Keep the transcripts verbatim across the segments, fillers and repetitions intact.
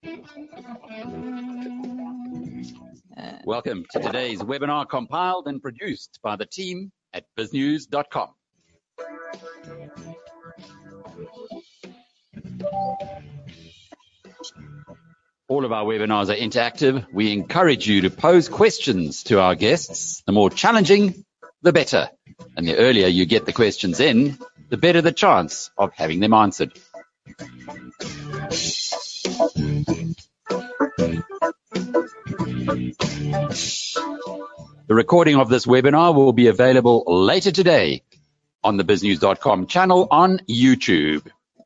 Welcome to today's webinar, compiled and produced by the team at biz news dot com. All of our webinars are interactive. We encourage you to pose questions to our guests. The more challenging, the better. And the earlier you get the questions in, the better the chance of having them answered. The recording of this webinar will be available later today on the biz news dot com channel on YouTube.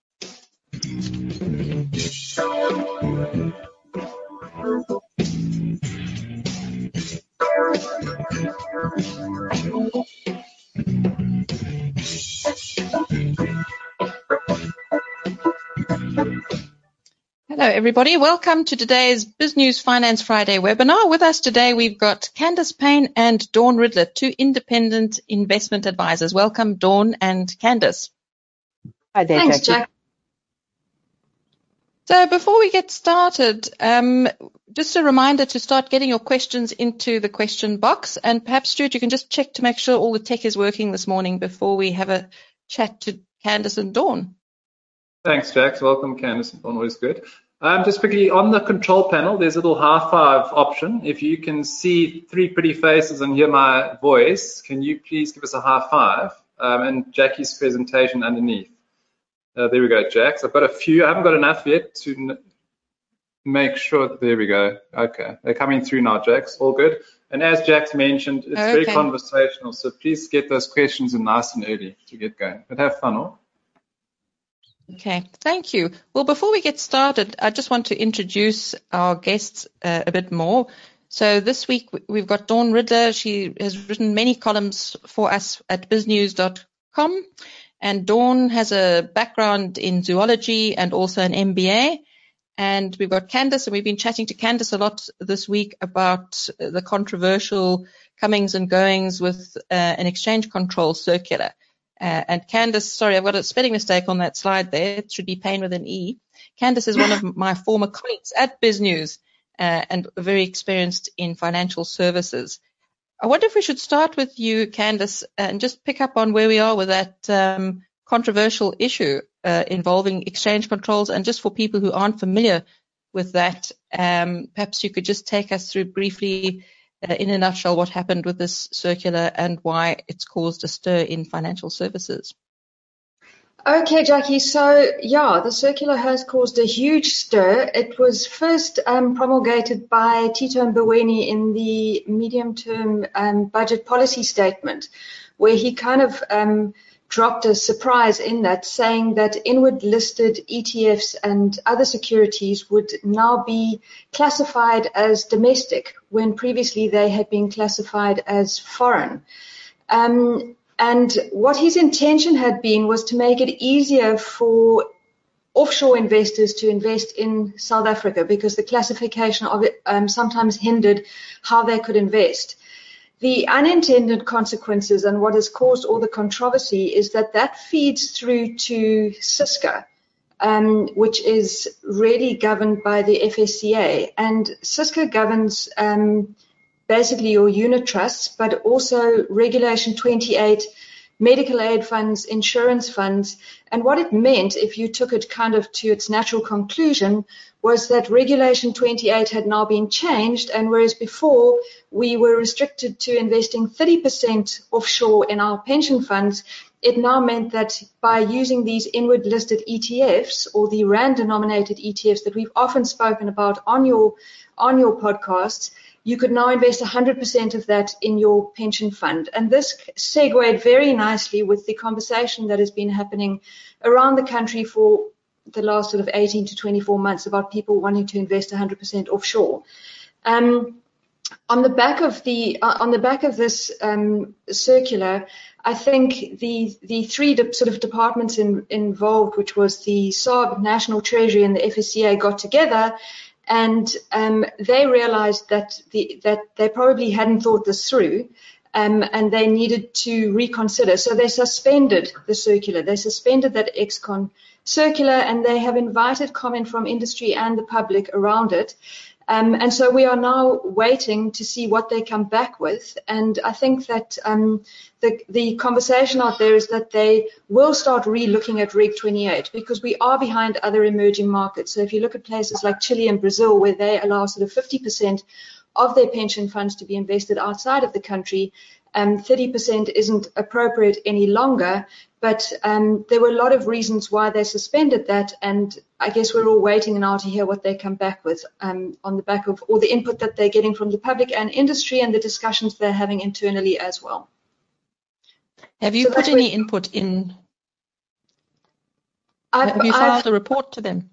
Hello everybody, welcome to today's BizNews Finance Friday webinar. With us today we've got Candice Payne and Dawn Riddler, two independent investment advisors. Welcome Dawn and Candice. Hi there, Thanks, Jackie. Jack. So before we get started, um, just a reminder to start getting your questions into the question box, and perhaps Stuart, you can just check to make sure all the tech is working this morning before we have a chat to Candice and Dawn. Thanks, Jax. Welcome, Candice and Dawn. Always good. Um, just quickly, on the control panel, there's a little high five option. If you can see three pretty faces and hear my voice, can you please give us a high five? Um, and Jackie's presentation underneath. Uh, there we go, Jax. I've got a few. I haven't got enough yet to n make sure. There we go. Okay, they're coming through now, Jax. All good. And as Jax mentioned, it's okay. very conversational, so please get those questions in nice and early to get going. But have fun, all. Okay, thank you. Well, before we get started, I just want to introduce our guests uh, a bit more. So this week we've got Dawn Riddler. She has written many columns for us at biz news dot com. And Dawn has a background in zoology and also an M B A. And we've got Candice, and we've been chatting to Candice a lot this week about the controversial comings and goings with uh, an exchange control circular. Uh, and Candice, sorry, I've got a spelling mistake on that slide there. It should be Payne with an E. Candice is one of my former colleagues at BizNews uh, and very experienced in financial services. I wonder if we should start with you, Candice, and just pick up on where we are with that um, controversial issue uh, involving exchange controls. And just for people who aren't familiar with that, um, perhaps you could just take us through briefly, uh, in a nutshell, what happened with this circular and why it's caused a stir in financial services. Okay, Jackie. So, yeah, the circular has caused a huge stir. It was first um, promulgated by Tito Mboweni in the medium-term um, budget policy statement, where he kind of um, dropped a surprise in that, saying that inward-listed E T Fs and other securities would now be classified as domestic, when previously they had been classified as foreign. Um, And what his intention had been was to make it easier for offshore investors to invest in South Africa, because the classification of it um, sometimes hindered how they could invest. The unintended consequences and what has caused all the controversy is that that feeds through to CISCA, um, which is really governed by the F S C A. And CISCA governs um, basically your unit trusts, but also Regulation twenty-eight, medical aid funds, insurance funds. And what it meant, if you took it kind of to its natural conclusion, was that Regulation twenty-eight had now been changed, and whereas before we were restricted to investing thirty percent offshore in our pension funds, it now meant that by using these inward listed E T Fs, or the rand denominated E T Fs that we've often spoken about on your on your podcasts, you could now invest one hundred percent of that in your pension fund. And this segued very nicely with the conversation that has been happening around the country for the last sort of eighteen to twenty-four months about people wanting to invest one hundred percent offshore. Um, on the back of the uh, on the back of this um, circular, I think the the three de- sort of departments in, involved, which was the S A R B, National Treasury, and the F S C A, got together. And um, they realized that the, that they probably hadn't thought this through, um, and they needed to reconsider. So they suspended the circular. They suspended that ex-con circular, and they have invited comment from industry and the public around it. Um, and so we are now waiting to see what they come back with. And I think that um, the, the conversation out there is that they will start re-looking at Reg twenty-eight, because we are behind other emerging markets. So if you look at places like Chile and Brazil, where they allow sort of fifty percent of their pension funds to be invested outside of the country, um, thirty percent isn't appropriate any longer. But um, there were a lot of reasons why they suspended that, and I guess we're all waiting now to hear what they come back with um, on the back of all the input that they're getting from the public and industry, and the discussions they're having internally as well. Have you So put any input in? I've, have you filed I've, a report to them?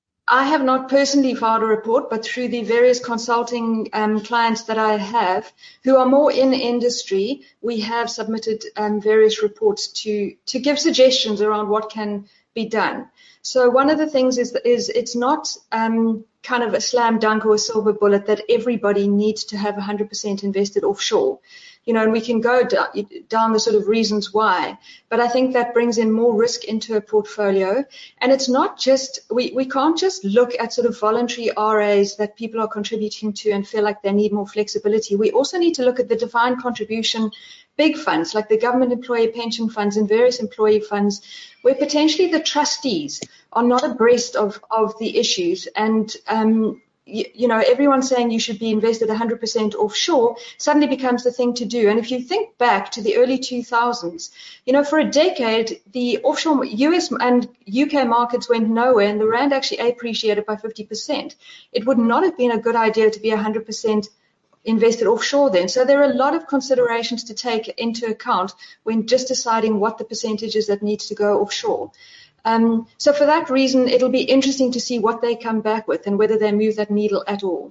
I have not personally filed a report, but through the various consulting um, clients that I have, who are more in industry, we have submitted um, various reports to to give suggestions around what can be done. So one of the things is is it's not um, kind of a slam dunk or a silver bullet that everybody needs to have one hundred percent invested offshore. You know, and we can go down the sort of reasons why, but I think that brings in more risk into a portfolio. And it's not just, we, we can't just look at sort of voluntary R As that people are contributing to and feel like they need more flexibility. We also need to look at the defined contribution big funds, like the government employee pension funds and various employee funds, where potentially the trustees are not abreast of, of the issues. And, um, You, you know, everyone saying you should be invested one hundred percent offshore suddenly becomes the thing to do. And if you think back to the early two thousands, you know, for a decade, the offshore U S and U K markets went nowhere, and the rand actually appreciated by fifty percent. It would not have been a good idea to be one hundred percent invested offshore then. So there are a lot of considerations to take into account when just deciding what the percentage is that needs to go offshore. Um, so for that reason, it'll be interesting to see what they come back with and whether they move that needle at all.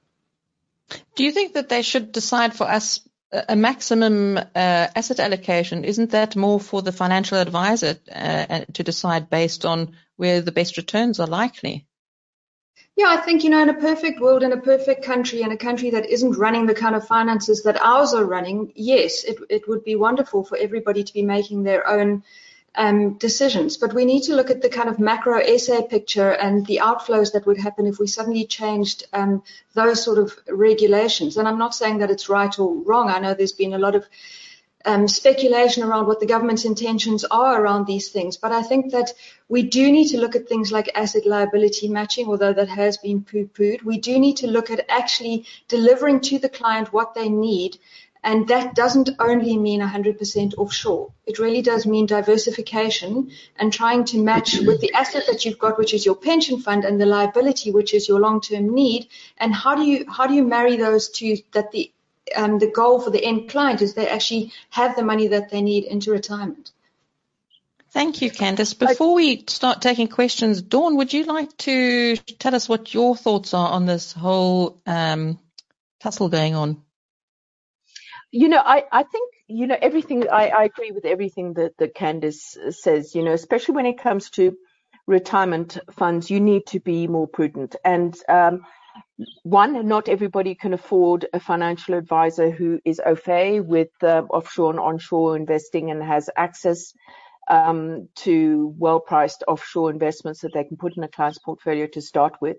Do you think that they should decide for us a maximum uh, asset allocation? Isn't that more for the financial advisor uh, to decide based on where the best returns are likely? Yeah, I think, you know, in a perfect world, in a perfect country, in a country that isn't running the kind of finances that ours are running, yes, it, it would be wonderful for everybody to be making their own Um, decisions, but we need to look at the kind of macro S A picture and the outflows that would happen if we suddenly changed um, those sort of regulations. And I'm not saying that it's right or wrong. I know there's been a lot of um, speculation around what the government's intentions are around these things, but I think that we do need to look at things like asset liability matching, although that has been poo-pooed. We do need to look at actually delivering to the client what they need. And that doesn't only mean one hundred percent offshore. It really does mean diversification and trying to match with the asset that you've got, which is your pension fund, and the liability, which is your long-term need. And how do you how do you marry those two, that the um, the goal for the end client is they actually have the money that they need into retirement. Thank you, Candice. Before we start taking questions, Dawn, would you like to tell us what your thoughts are on this whole um, tussle going on? You know, I, I think, you know, everything, I, I agree with everything that, that Candice says, you know, especially when it comes to retirement funds, you need to be more prudent. And um, one, not everybody can afford a financial advisor who is au fait with uh, offshore and onshore investing and has access um, to well-priced offshore investments that they can put in a client's portfolio to start with.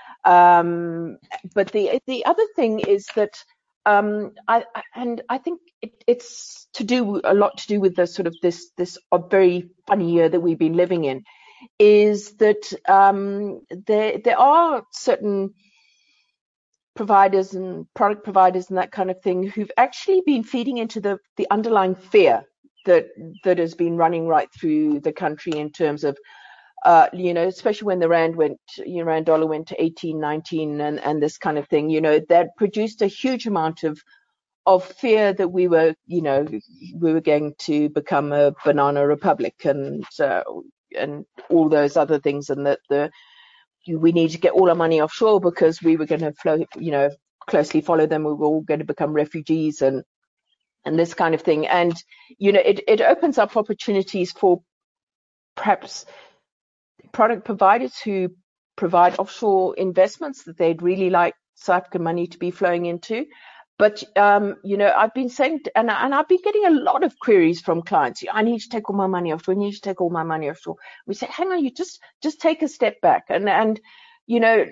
Um, but the the other thing is that Um, I, and I think it, it's to do a lot to do with the sort of this this very funny year that we've been living in, is that um, there there are certain providers and product providers and that kind of thing who've actually been feeding into the the underlying fear that that has been running right through the country in terms of Uh, you know, especially when the rand went, you know, rand dollar went to eighteen, nineteen, and, and this kind of thing, you know, that produced a huge amount of of fear that we were, you know, we were going to become a banana republic and uh, and all those other things, and that the we need to get all our money offshore because we were going to flow, you know, closely follow them. We were all going to become refugees and and this kind of thing. And you know, it it opens up opportunities for perhaps product providers who provide offshore investments that they'd really like South African money to be flowing into. But, um, you know, I've been saying, and, and I've been getting a lot of queries from clients. I need to take all my money offshore. I need to take all my money offshore. We say, hang on, you just, just take a step back. And, and, you know,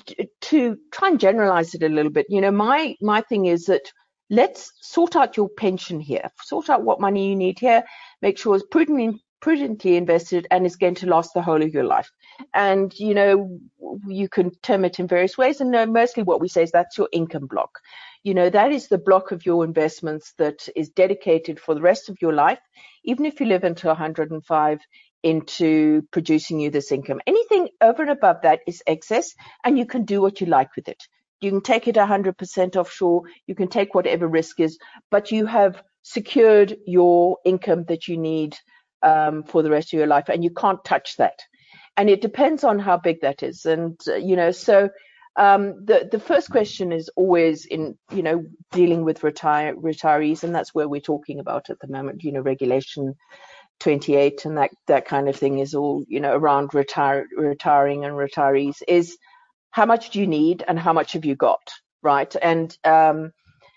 to try and generalize it a little bit, you know, my, my thing is that let's sort out your pension here, sort out what money you need here, make sure it's prudently, prudently invested and is going to last the whole of your life. And, you know, you can term it in various ways. And uh, mostly what we say is that's your income block. You know, that is the block of your investments that is dedicated for the rest of your life, even if you live until one hundred and five, into producing you this income. Anything over and above that is excess, and you can do what you like with it. You can take it one hundred percent offshore, you can take whatever risk is, but you have secured your income that you need um, for the rest of your life, and you can't touch that. And it depends on how big that is. And, uh, you know, so um, the, the first question is always in, you know, dealing with retire, retirees, and that's where we're talking about at the moment, you know, regulation twenty-eight and that, that kind of thing is all, you know, around retire, retiring and retirees, is how much do you need and how much have you got, right? And um,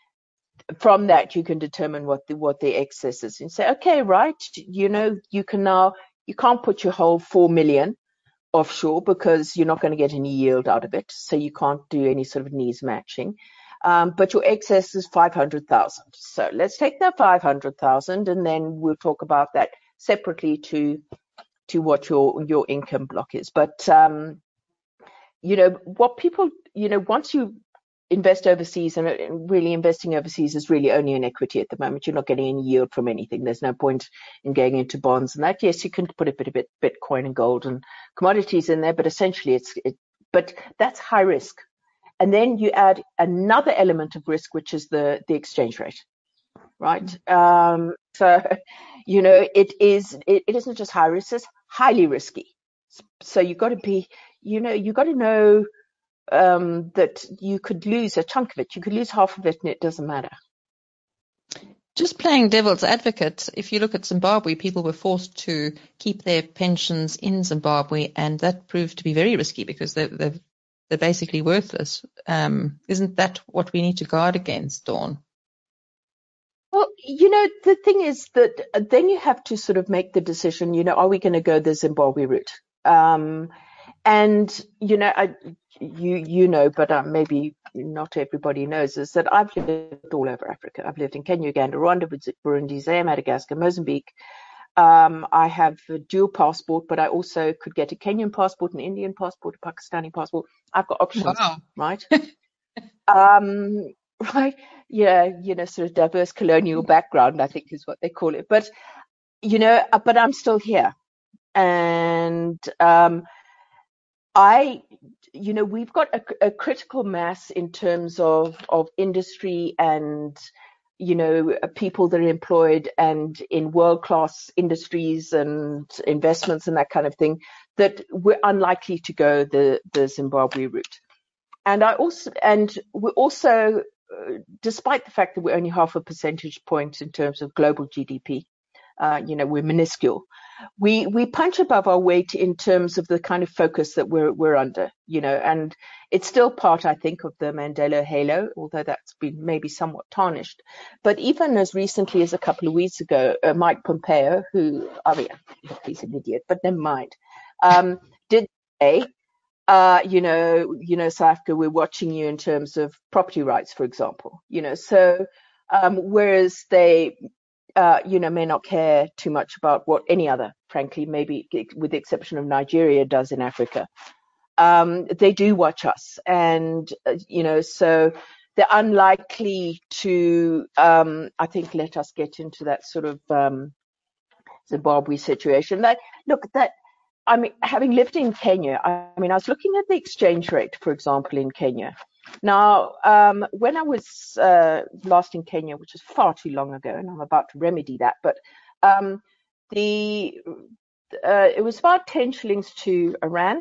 from that, you can determine what the, what the excess is and say, okay, right, you know, you can now, you can't put your whole four million offshore because you're not going to get any yield out of it. So you can't do any sort of needs matching. Um, but your excess is five hundred thousand. So let's take that five hundred thousand and then we'll talk about that separately to to what your your income block is. But um, you know, what people, you know, once you invest overseas, and really investing overseas is really only in equity at the moment. You're not getting any yield from anything. There's no point in going into bonds and that. Yes, you can put a bit of bit, Bitcoin and gold and commodities in there, but essentially it's, it, but that's high risk. And then you add another element of risk, which is the, the exchange rate, right? Mm-hmm. Um, so, you know, it is, it, it isn't just high risk, it's highly risky. So you've got to be, you know, you've got to know, Um, that you could lose a chunk of it. You could lose half of it and it doesn't matter. Just playing devil's advocate, if you look at Zimbabwe, people were forced to keep their pensions in Zimbabwe, and that proved to be very risky because they're, they're, they're basically worthless. Um, isn't that what we need to guard against, Dawn? Well, you know, the thing is that then you have to sort of make the decision, you know, are we going to go the Zimbabwe route? Um, and, you know, I, you you know, but um, maybe not everybody knows, is that I've lived all over Africa. I've lived in Kenya, Uganda, Rwanda, Burundi, Zaire, Madagascar, Mozambique. Um, I have a dual passport, but I also could get a Kenyan passport, an Indian passport, a Pakistani passport. I've got options, wow. right? um, right? Yeah, you know, sort of diverse colonial background, I think is what they call it. But, you know, but I'm still here. And um, I, you know, we've got a, a critical mass in terms of, of industry and, you know, people that are employed and in world-class industries and investments and that kind of thing, that we're unlikely to go the, the Zimbabwe route. And I also, and we're also, uh, despite the fact that we're only half a percentage point in terms of global G D P, uh, you know, we're minuscule. We we punch above our weight in terms of the kind of focus that we're we're under, you know, and it's still part, I think, of the Mandela halo, although that's been maybe somewhat tarnished. But even as recently as a couple of weeks ago, uh, Mike Pompeo, who, I mean, he's an idiot, but never mind, um, did say, uh, you know, you know, South Africa, we're watching you in terms of property rights, for example, you know, so um, whereas they Uh, you know, may not care too much about what any other, frankly, maybe with the exception of Nigeria, does in Africa. Um, they do watch us. And, uh, you know, so they're unlikely to, um, I think, let us get into that sort of um, Zimbabwe situation. That, look, that, I mean, having lived in Kenya, I mean, I was looking at the exchange rate, for example, in Kenya. Now, um, when I was uh, last in Kenya, which is far too long ago, and I'm about to remedy that, but um, the uh, it was about ten shillings to a rand,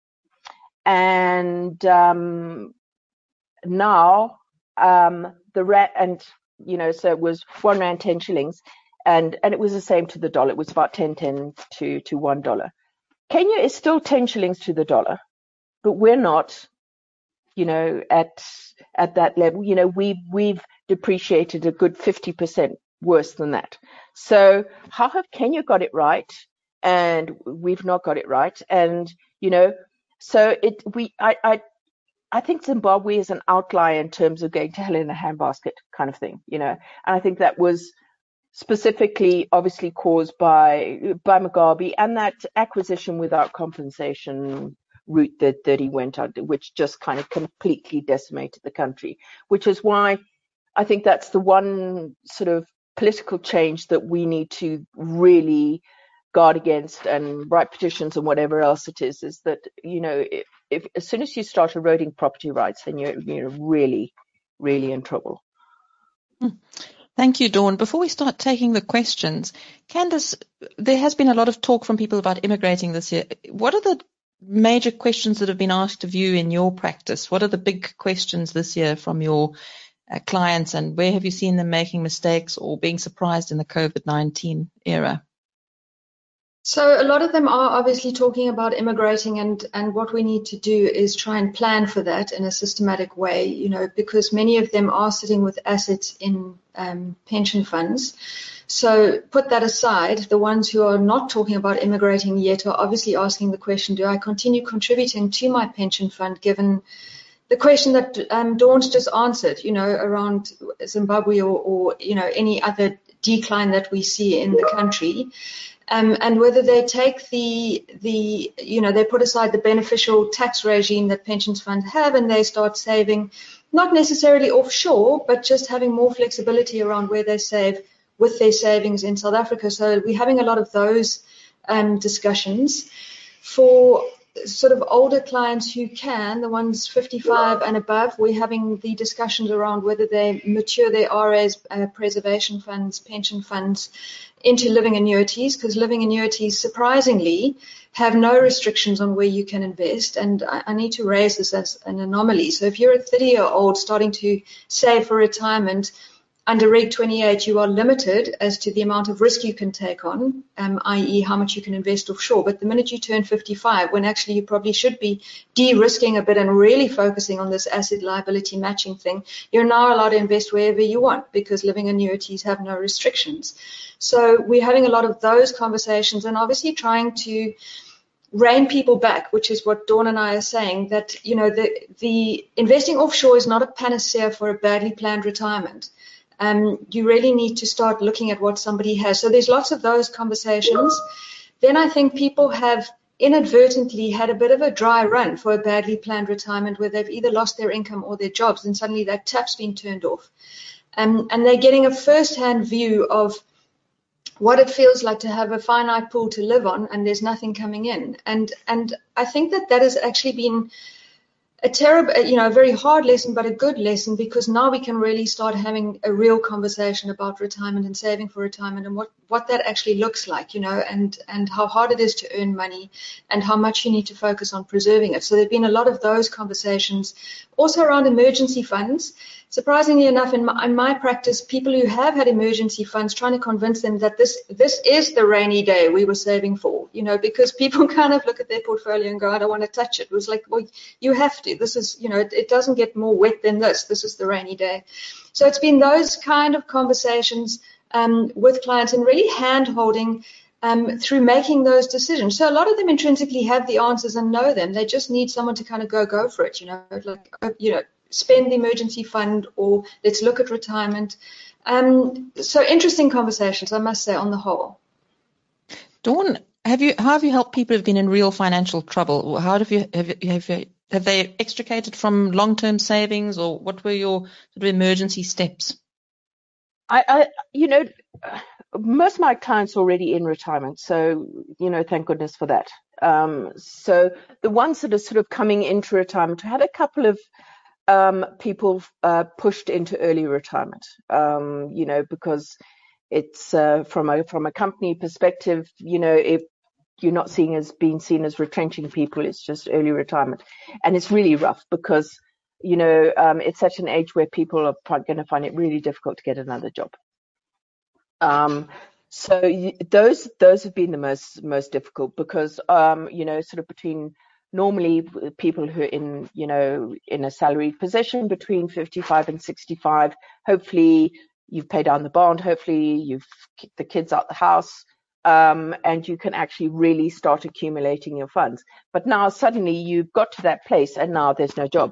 and um, now um, the rand, and you know, so it was one rand ten shillings, and and it was the same to the dollar. It was about ten ten to to one dollar. Kenya is still ten shillings to the dollar, but we're not. you know, at at that level. You know, we we've depreciated a good fifty percent worse than that. So how have Kenya got it right, and we've not got it right? And you know, so it we I I. I think Zimbabwe is an outlier in terms of going to hell in a handbasket kind of thing, you know, and I think that was specifically obviously caused by by Mugabe and that acquisition without compensation route that, that he went on, which just kind of completely decimated the country, which is why I think that's the one sort of political change that we need to really guard against and write petitions and whatever else it is, is that, you know, if, if as soon as you start eroding property rights, then you're, you're really, really in trouble. Thank you, Dawn. Before we start taking the questions, Candace, there has been a lot of talk from people about immigrating this year. What are the major questions that have been asked of you in your practice? What are the big questions this year from your uh, clients, and where have you seen them making mistakes or being surprised in the COVID nineteen era? So a lot of them are obviously talking about immigrating, and, and what we need to do is try and plan for that in a systematic way, you know, because many of them are sitting with assets in um, pension funds. So put that aside, the ones who are not talking about immigrating yet are obviously asking the question, do I continue contributing to my pension fund, given the question that um, Dawn's just answered, you know, around Zimbabwe or, or, you know, any other decline that we see in the country. Um, and whether they take the, the, you know, they put aside the beneficial tax regime that pensions funds have and they start saving, not necessarily offshore, but just having more flexibility around where they save with their savings in South Africa. So we're having a lot of those um, discussions. For sort of older clients who can, the ones fifty-five and above, we're having the discussions around whether they mature their R As, uh, preservation funds, pension funds, into living annuities, because living annuities surprisingly have no restrictions on where you can invest. And I, I need to raise this as an anomaly. So if you're a thirty year old starting to save for retirement, under Reg twenty-eight, you are limited as to the amount of risk you can take on, um, that is how much you can invest offshore. But the minute you turn fifty-five, when actually you probably should be de-risking a bit and really focusing on this asset liability matching thing, you're now allowed to invest wherever you want because living annuities have no restrictions. So we're having a lot of those conversations and obviously trying to rein people back, which is what Dawn and I are saying, that, you know, the, the investing offshore is not a panacea for a badly planned retirement. Um, you really need to start looking at what somebody has. So there's lots of those conversations. Then I think people have inadvertently had a bit of a dry run for a badly planned retirement where they've either lost their income or their jobs, and suddenly that tap's been turned off. Um, and they're getting a first-hand view of what it feels like to have a finite pool to live on and there's nothing coming in. And and I think that that has actually been a terrible, you know, a very hard lesson, but a good lesson, because now we can really start having a real conversation about retirement and saving for retirement and what, what that actually looks like, you know, and, and how hard it is to earn money and how much you need to focus on preserving it. So there have been a lot of those conversations also around emergency funds. Surprisingly enough, in my, in my practice, people who have had emergency funds, trying to convince them that this this is the rainy day we were saving for, you know, because people kind of look at their portfolio and go, I don't want to touch it. It was like, well, you have to. This is, you know, it, it doesn't get more wet than this. This is the rainy day. So it's been those kind of conversations um, with clients and really hand-holding um, through making those decisions. So a lot of them intrinsically have the answers and know them. They just need someone to kind of go, go for it, you know, like, you know, spend the emergency fund, or let's look at retirement. Um, so interesting conversations, I must say, on the whole. Dawn, have you how have you helped people who've been in real financial trouble? How have you have you, have, you, have they extricated from long-term savings, or what were your sort of emergency steps? I, I you know, most of my clients are already in retirement, so, you know, thank goodness for that. Um, so the ones that are sort of coming into retirement, I had a couple of Um, people uh, pushed into early retirement, um, you know, because it's uh, from a from a company perspective, you know, if you're not seeing as being seen as retrenching people, it's just early retirement, and it's really rough because, you know, um, it's such an age where people are going to find it really difficult to get another job. Um, so you, those those have been the most most difficult because, um, you know, sort of between normally people who are in, you know, in a salaried position between fifty-five and sixty-five, hopefully you've paid down the bond, hopefully you've kicked the kids out the house, um, and you can actually really start accumulating your funds. But now suddenly you've got to that place and now there's no job.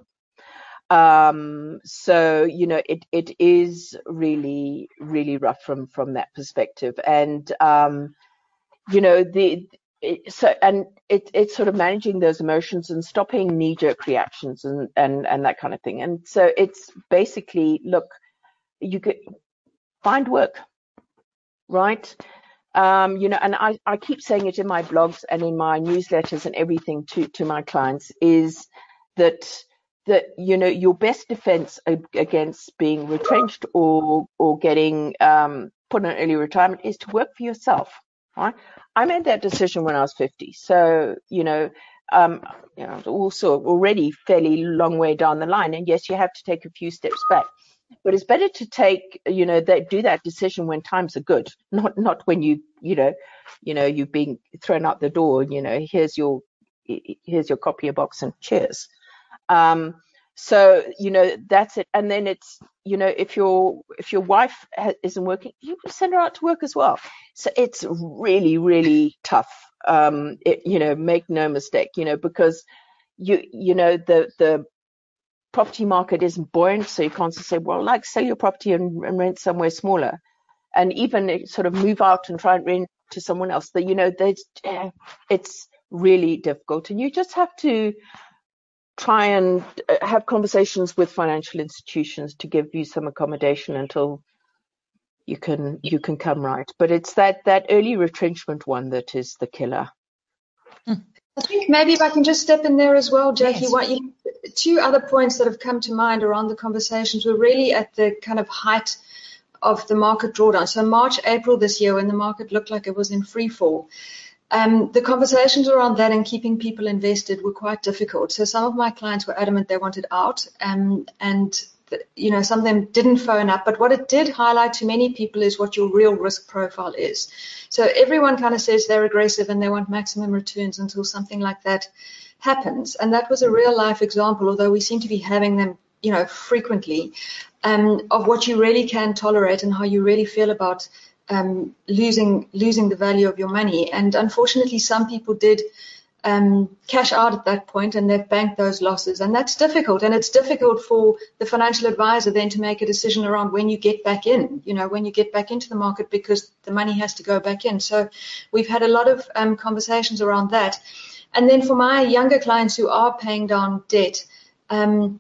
Um, so, you know, it, it is really, really rough from, from that perspective. And, um, you know, the, it, so, and it, it's sort of managing those emotions and stopping knee-jerk reactions and, and, and that kind of thing. And so it's basically, look, you could find work, right? Um, you know, and I, I keep saying it in my blogs and in my newsletters and everything to, to my clients is that, that, you know, your best defense against being retrenched or, or getting, um, put on early retirement is to work for yourself, right? I made that decision when I was fifty. So, you know, um, you know, also already fairly long way down the line. And yes, you have to take a few steps back. But it's better to take, you know, that do that decision when times are good, not not when you, you know, you know, you're being thrown out the door. You know, here's your here's your copier box and cheers. Um, so you know that's it. And then it's, you know, if your if your wife ha- isn't working, you send her out to work as well. So it's really really tough. Um, it, you know, make no mistake. You know, because you you know the the property market isn't buoyant, so you can't say, well, like sell your property and, and rent somewhere smaller, and even sort of move out and try and rent to someone else. That, you know, there's, it's really difficult, and you just have to try and have conversations with financial institutions to give you some accommodation until you can you can come right. But it's that that early retrenchment one that is the killer. I think maybe if I can just step in there as well, Jackie. Yes. What you, two other points that have come to mind around the conversations were really at the kind of height of the market drawdown. So March, April this year, when the market looked like it was in free fall, um, the conversations around that and keeping people invested were quite difficult. So some of my clients were adamant they wanted out, um, and you know, some of them didn't phone up. But what it did highlight to many people is what your real risk profile is. So everyone kind of says they're aggressive and they want maximum returns until something like that happens. And that was a real life example, although we seem to be having them, you know, frequently, um, of what you really can tolerate and how you really feel about um, losing losing the value of your money. And unfortunately, some people did um, cash out at that point, and they've banked those losses. And that's difficult. And it's difficult for the financial advisor then to make a decision around when you get back in, you know, when you get back into the market, because the money has to go back in. So we've had a lot of um, conversations around that. And then for my younger clients who are paying down debt, um,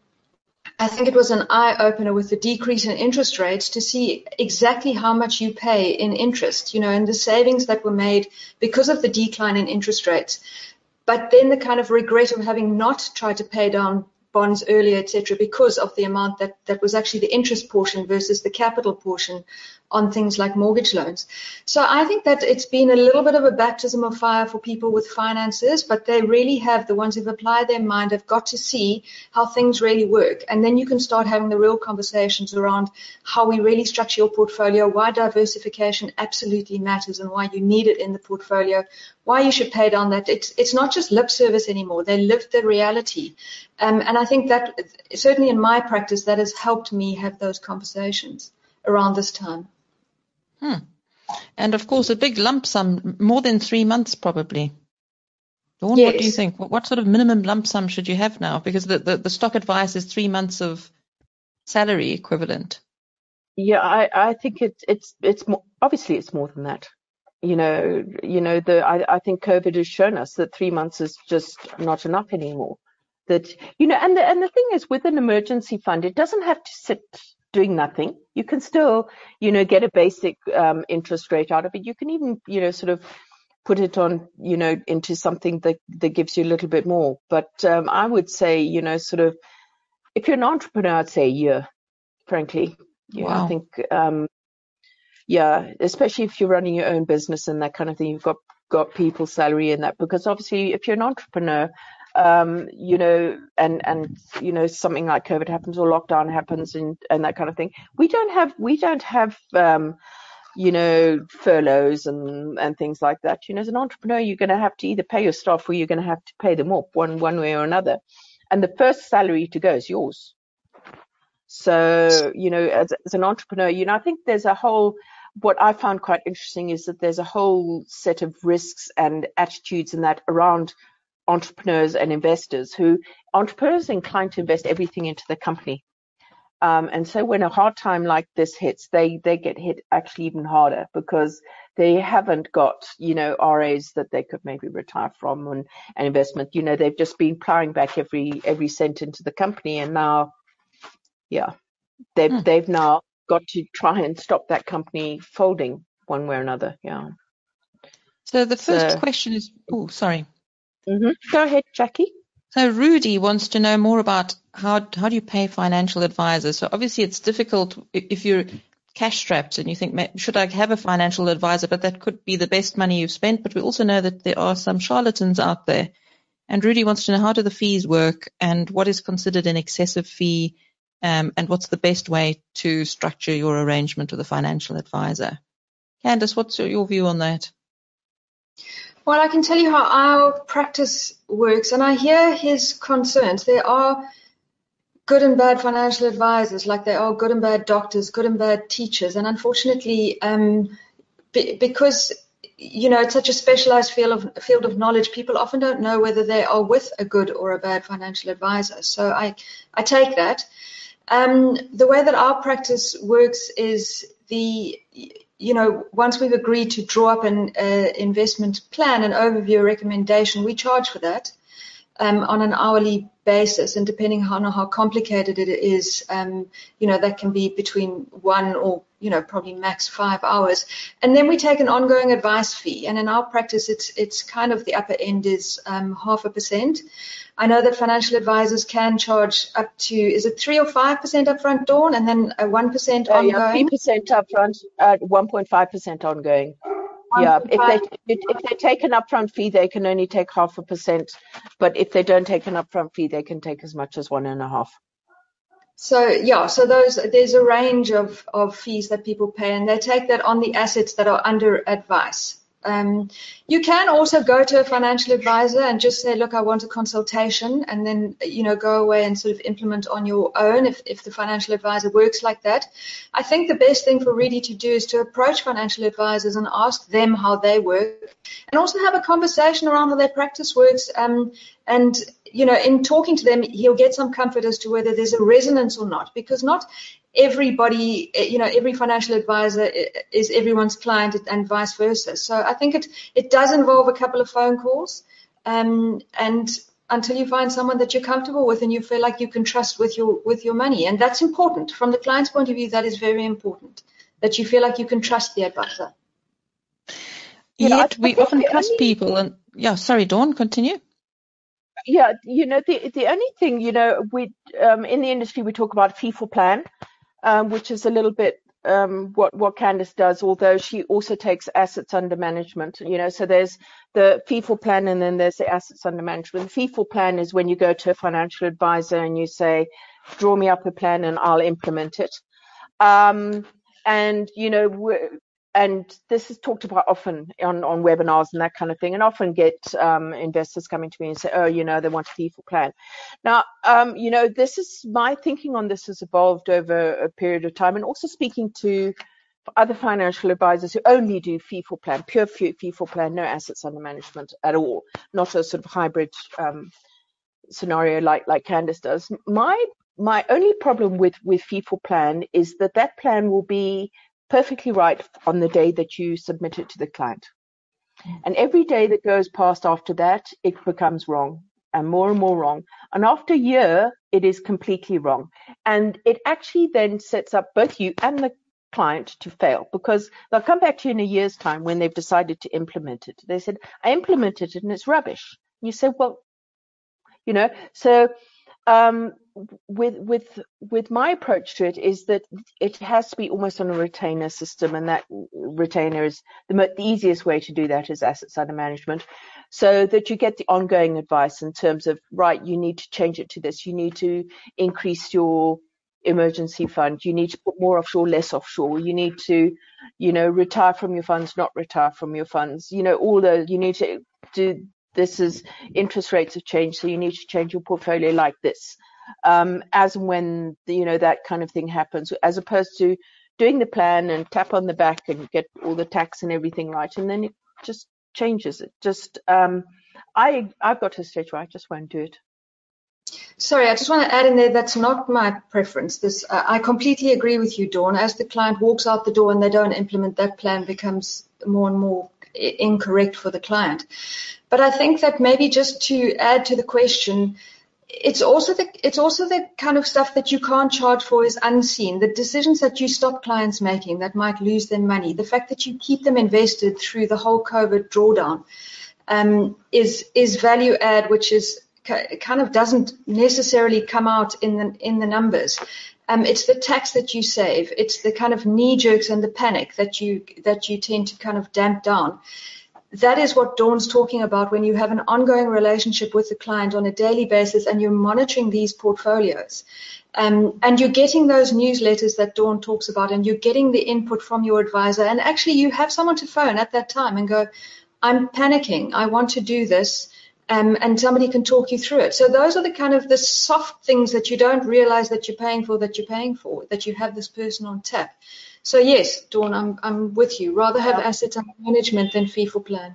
I think it was an eye-opener with the decrease in interest rates to see exactly how much you pay in interest, you know, and the savings that were made because of the decline in interest rates. But then the kind of regret of having not tried to pay down bonds earlier, et cetera, because of the amount that, that was actually the interest portion versus the capital portion on things like mortgage loans. So I think that it's been a little bit of a baptism of fire for people with finances, but they really have, the ones who've applied their mind have got to see how things really work. And then you can start having the real conversations around how we really structure your portfolio, why diversification absolutely matters and why you need it in the portfolio, why you should pay down that. It's, it's not just lip service anymore. They live the reality. Um, and I think that certainly in my practice, that has helped me have those conversations around this time. Hmm. And of course, a big lump sum, more than three months probably. Dawn, Yes. what do you think? What, what sort of minimum lump sum should you have now? Because the, the, the stock advice is three months of salary equivalent. Yeah, I, I think it's it's it's more, obviously it's more than that. You know, you know the I, I think COVID has shown us that three months is just not enough anymore. That, you know, and the and the thing is, with an emergency fund, it doesn't have to sit doing nothing. You can still, you know, get a basic um, interest rate out of it. You can even, you know, sort of put it on, you know, into something that that gives you a little bit more. But um, I would say, you know, sort of, if you're an entrepreneur, I'd say a year, frankly. Yeah, Wow. I think, um, yeah, especially if you're running your own business and that kind of thing, you've got, got people's salary in that, because obviously if you're an entrepreneur, um, you know, and, and, you know, something like COVID happens or lockdown happens and, and that kind of thing, we don't have, we don't have, um, you know, furloughs and, and things like that. You know, as an entrepreneur, you're going to have to either pay your staff or you're going to have to pay them off one, one way or another. And the first salary to go is yours. So, you know, as, as an entrepreneur, you know, I think there's a whole, what I found quite interesting is that there's a whole set of risks and attitudes in that around entrepreneurs and investors who entrepreneurs are inclined to invest everything into the company. Um, and so when a hard time like this hits, they, they get hit actually even harder because they haven't got, you know, R As that they could maybe retire from and, and investment. You know, they've just been plowing back every, every cent into the company. And now, yeah, they've, hmm. they've now got to try and stop that company folding one way or another. Yeah. So the first so, question is, oh, sorry. Mm-hmm. Go ahead, Jackie. So Rudy wants to know more about how how do you pay financial advisors? So obviously it's difficult if you're cash strapped and you think, should I have a financial advisor? But that could be the best money you've spent. But we also know that there are some charlatans out there. And Rudy wants to know, how do the fees work and what is considered an excessive fee, um, and what's the best way to structure your arrangement with a financial advisor? Candice, what's your view on that? Well, I can tell you how our practice works, and I hear his concerns. There are good and bad financial advisors, like there are good and bad doctors, good and bad teachers, and unfortunately, um, be, because you know it's such a specialized field of field of knowledge, people often don't know whether they are with a good or a bad financial advisor. So I, I take that. Um, the way that our practice works is the you know, once we've agreed to draw up an uh, investment plan, an overview, a recommendation, we charge for that um, on an hourly basis. And depending on how complicated it is, um, you know, that can be between one or, you know, probably max five hours. And then we take an ongoing advice fee. And in our practice, it's it's kind of the upper end is um, half a percent. I know that financial advisors can charge up to, is it three or five percent upfront, Dawn, and then a one percent ongoing? Uh, yeah, three percent upfront, uh, one point five percent ongoing. Yeah, if they if they take an upfront fee, they can only take half a percent, but if they don't take an upfront fee, they can take as much as one and a half. So yeah, so those there's a range of of fees that people pay, and they take that on the assets that are under advice. Um, you can also go to a financial advisor and just say, look, I want a consultation, and then, you know, go away and sort of implement on your own if, if the financial advisor works like that. I think the best thing for Rudy to do is to approach financial advisors and ask them how they work, and also have a conversation around how their practice works. Um, and, you know, in talking to them, he'll get some comfort as to whether there's a resonance or not, because not everybody, you know, every financial advisor is everyone's client and vice versa. So I think it, it does involve a couple of phone calls, um, and until you find someone that you're comfortable with and you feel like you can trust with your with your money. And that's important. From the client's point of view, that is very important, that you feel like you can trust the advisor. Yeah, Yet we often trust only, people. And yeah, sorry, Dawn, continue. Yeah, you know, the the only thing, you know, we um, in the industry we talk about fee for plan. Um, which is a little bit um, what what Candice does, although she also takes assets under management. You know, so there's the fee for plan, and then there's the assets under management. The fee for plan is when you go to a financial advisor and you say, "Draw me up a plan, and I'll implement it." Um, and you know, we're, and this is talked about often on, on webinars and that kind of thing, and often get um, investors coming to me and say, oh, you know, they want a fee for plan. Now, um, you know, this is my thinking on this has evolved over a period of time, and also speaking to other financial advisors who only do fee for plan, pure fee for plan, no assets under management at all, not a sort of hybrid um, scenario like, like Candice does. My my only problem with, with fee for plan is that that plan will be perfectly right on the day that you submit it to the client. And every day that goes past after that, it becomes wrong, and more and more wrong. And after a year, it is completely wrong. And it actually then sets up both you and the client to fail, because they'll come back to you in a year's time when they've decided to implement it. They said, I implemented it and it's rubbish. And you say, well, you know, so um, with with with my approach to it is that it has to be almost on a retainer system, and that retainer is the, the easiest way to do that is assets under management, so that you get the ongoing advice in terms of, right, you need to change it to this, you need to increase your emergency fund. You need to put more offshore, less offshore. You need to, you know, retire from your funds, not retire from your funds. You know, all the, you need to do, this is, interest rates have changed, so you need to change your portfolio like this. Um, as and when, you know, that kind of thing happens, as opposed to doing the plan and tap on the back and get all the tax and everything right, and then it just changes. It just, um, I, I've got to a stage where I just won't do it. Sorry, I just want to add in there, that's not my preference. This, uh, I completely agree with you, Dawn. As the client walks out the door and they don't implement, that plan becomes more and more incorrect for the client. But I think that maybe just to add to the question, it's also the it's also the kind of stuff that you can't charge for is unseen. The decisions that you stop clients making that might lose them money, the fact that you keep them invested through the whole COVID drawdown, um, is is value add, which is kind of doesn't necessarily come out in the in the numbers. Um, it's the tax that you save. It's the kind of knee jerks and the panic that you that you tend to kind of damp down. That is what Dawn's talking about when you have an ongoing relationship with the client on a daily basis and you're monitoring these portfolios. Um, and you're getting those newsletters that Dawn talks about, and you're getting the input from your advisor. And actually you have someone to phone at that time and go, I'm panicking, I want to do this. Um, and somebody can talk you through it. So those are the kind of the soft things that you don't realize that you're paying for, that you're paying for, that you have this person on tap. So yes, Dawn, I'm I'm with you. Rather have Yeah. assets under management than fee for plan.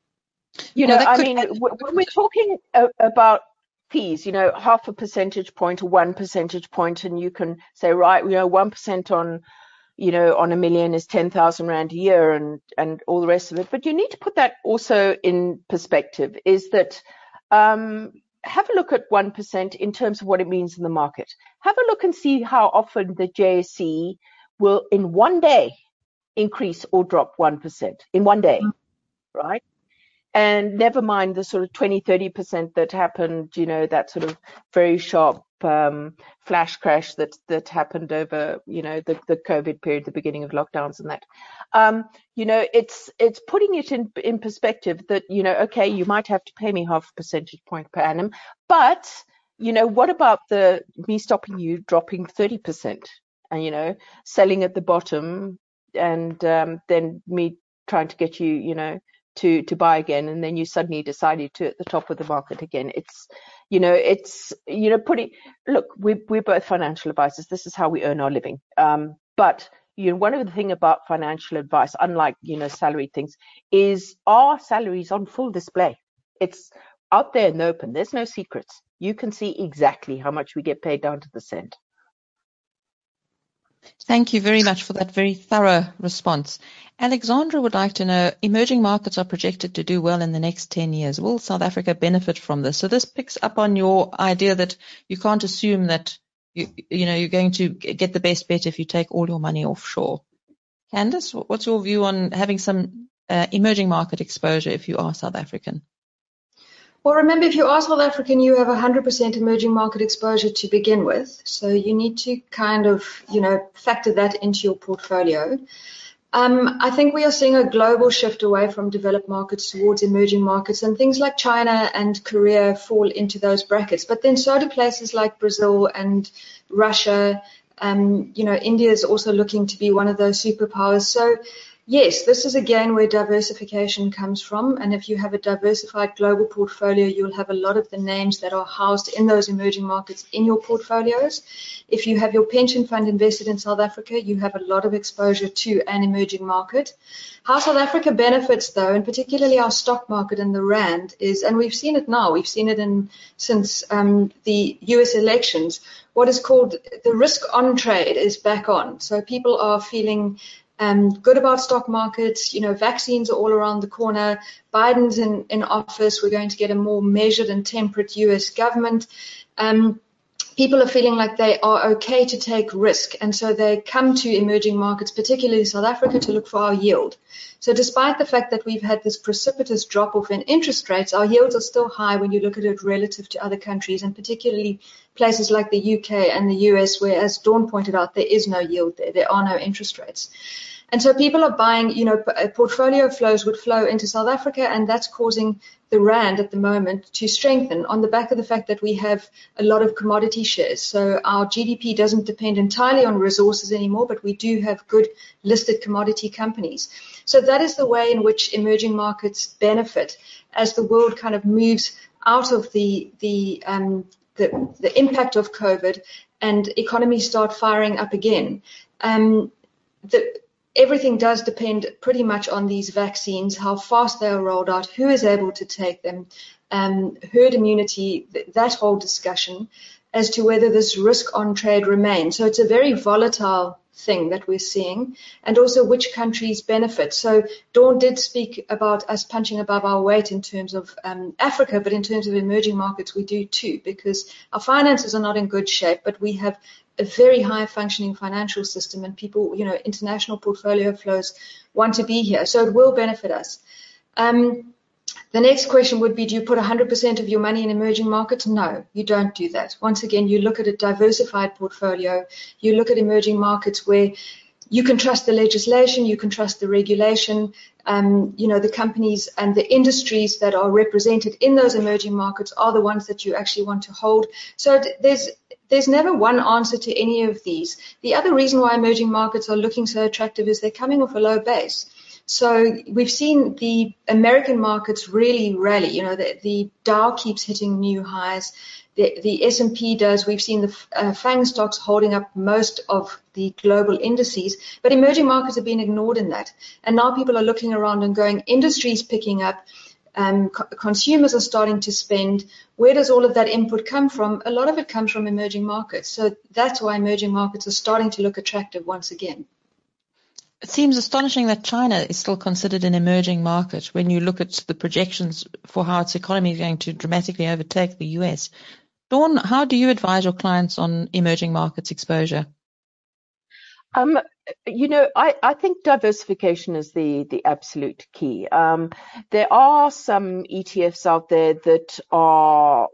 You Well, know, that I could- mean, w- when we're talking a- about fees, you know, half a percentage point or one percentage point, and you can say, right, you know, one percent on, you know, on a million is ten thousand rand a year, and and all the rest of it. But you need to put that also in perspective. Is that um, have a look at one percent in terms of what it means in the market. Have a look and see how often the J S E will, in one day, increase or drop one percent in one day, right? And never mind the sort of twenty, thirty percent that happened, you know, that sort of very sharp um, flash crash that that happened over, you know, the, the COVID period, the beginning of lockdowns and that. Um, you know, it's it's putting it in in perspective that, you know, okay, you might have to pay me half a percentage point per annum, but, you know, what about the me stopping you dropping thirty percent and, you know, selling at the bottom, and um, then me trying to get you, you know, to to buy again, and then you suddenly decided to at the top of the market again. It's, you know, it's, you know, putting, look, we're, we're both financial advisors. This is how we earn our living. Um, but, you know, one of the things about financial advice, unlike, you know, salary things, is our salaries on full display. It's out there in the open. There's no secrets. You can see exactly how much we get paid down to the cent. Thank you very much for that very thorough response. Alexandra would like to know, emerging markets are projected to do well in the next ten years. Will South Africa benefit from this? So this picks up on your idea that you can't assume that you, you know, you're going to get the best bet if you take all your money offshore. Candice, what's your view on having some uh, emerging market exposure if you are South African? Well, remember, if you are South African, you have one hundred percent emerging market exposure to begin with. So you need to kind of, you know, factor that into your portfolio. Um, I think we are seeing a global shift away from developed markets towards emerging markets, and things like China and Korea fall into those brackets. But then so do places like Brazil and Russia. Um, you know, India is also looking to be one of those superpowers. So yes, this is again where diversification comes from. And if you have a diversified global portfolio, you'll have a lot of the names that are housed in those emerging markets in your portfolios. If you have your pension fund invested in South Africa, you have a lot of exposure to an emerging market. How South Africa benefits, though, and particularly our stock market and the rand, is, and we've seen it now, we've seen it in since um, the U S elections, what is called the risk on trade is back on. So people are feeling Um, good about stock markets. You know, vaccines are all around the corner. Biden's in, in office. We're going to get a more measured and temperate U S government. Um, people are feeling like they are okay to take risk. And so they come to emerging markets, particularly South Africa, to look for our yield. So despite the fact that we've had this precipitous drop off in interest rates, our yields are still high when you look at it relative to other countries, and particularly places like the U K and the U S, where, as Dawn pointed out, there is no yield there. There are no interest rates. And so people are buying, you know, portfolio flows would flow into South Africa, and that's causing the rand at the moment to strengthen on the back of the fact that we have a lot of commodity shares. So our G D P doesn't depend entirely on resources anymore, but we do have good listed commodity companies. So that is the way in which emerging markets benefit as the world kind of moves out of the the um, the, the impact of COVID and economies start firing up again. Um, the Everything does depend pretty much on these vaccines, how fast they are rolled out, who is able to take them, um, herd immunity, th- that whole discussion as to whether this risk on trade remains. So it's a very volatile thing that we're seeing, and also which countries benefit. So Dawn did speak about us punching above our weight in terms of um, Africa, but in terms of emerging markets, we do too, because our finances are not in good shape, but we have a very high functioning financial system, and people, you know, international portfolio flows want to be here. So it will benefit us. Um, the next question would be, do you put one hundred percent of your money in emerging markets? No, you don't do that. Once again, you look at a diversified portfolio. You look at emerging markets where you can trust the legislation, you can trust the regulation, um, you know, the companies and the industries that are represented in those emerging markets are the ones that you actually want to hold. So there's There's never one answer to any of these. The other reason why emerging markets are looking so attractive is they're coming off a low base. So we've seen the American markets really rally. You know, the, the Dow keeps hitting new highs. The, the S and P does. We've seen the uh, FANG stocks holding up most of the global indices, but emerging markets have been ignored in that. And now people are looking around and going, industry's picking up. Um, co- consumers are starting to spend. Where does all of that input come from? A lot of it comes from emerging markets. So that's why emerging markets are starting to look attractive once again. It seems astonishing that China is still considered an emerging market when you look at the projections for how its economy is going to dramatically overtake the U S. Dawn, how do you advise your clients on emerging markets exposure? Um, you know, I, I think diversification is the, the absolute key. Um, there are some E T Fs out there that are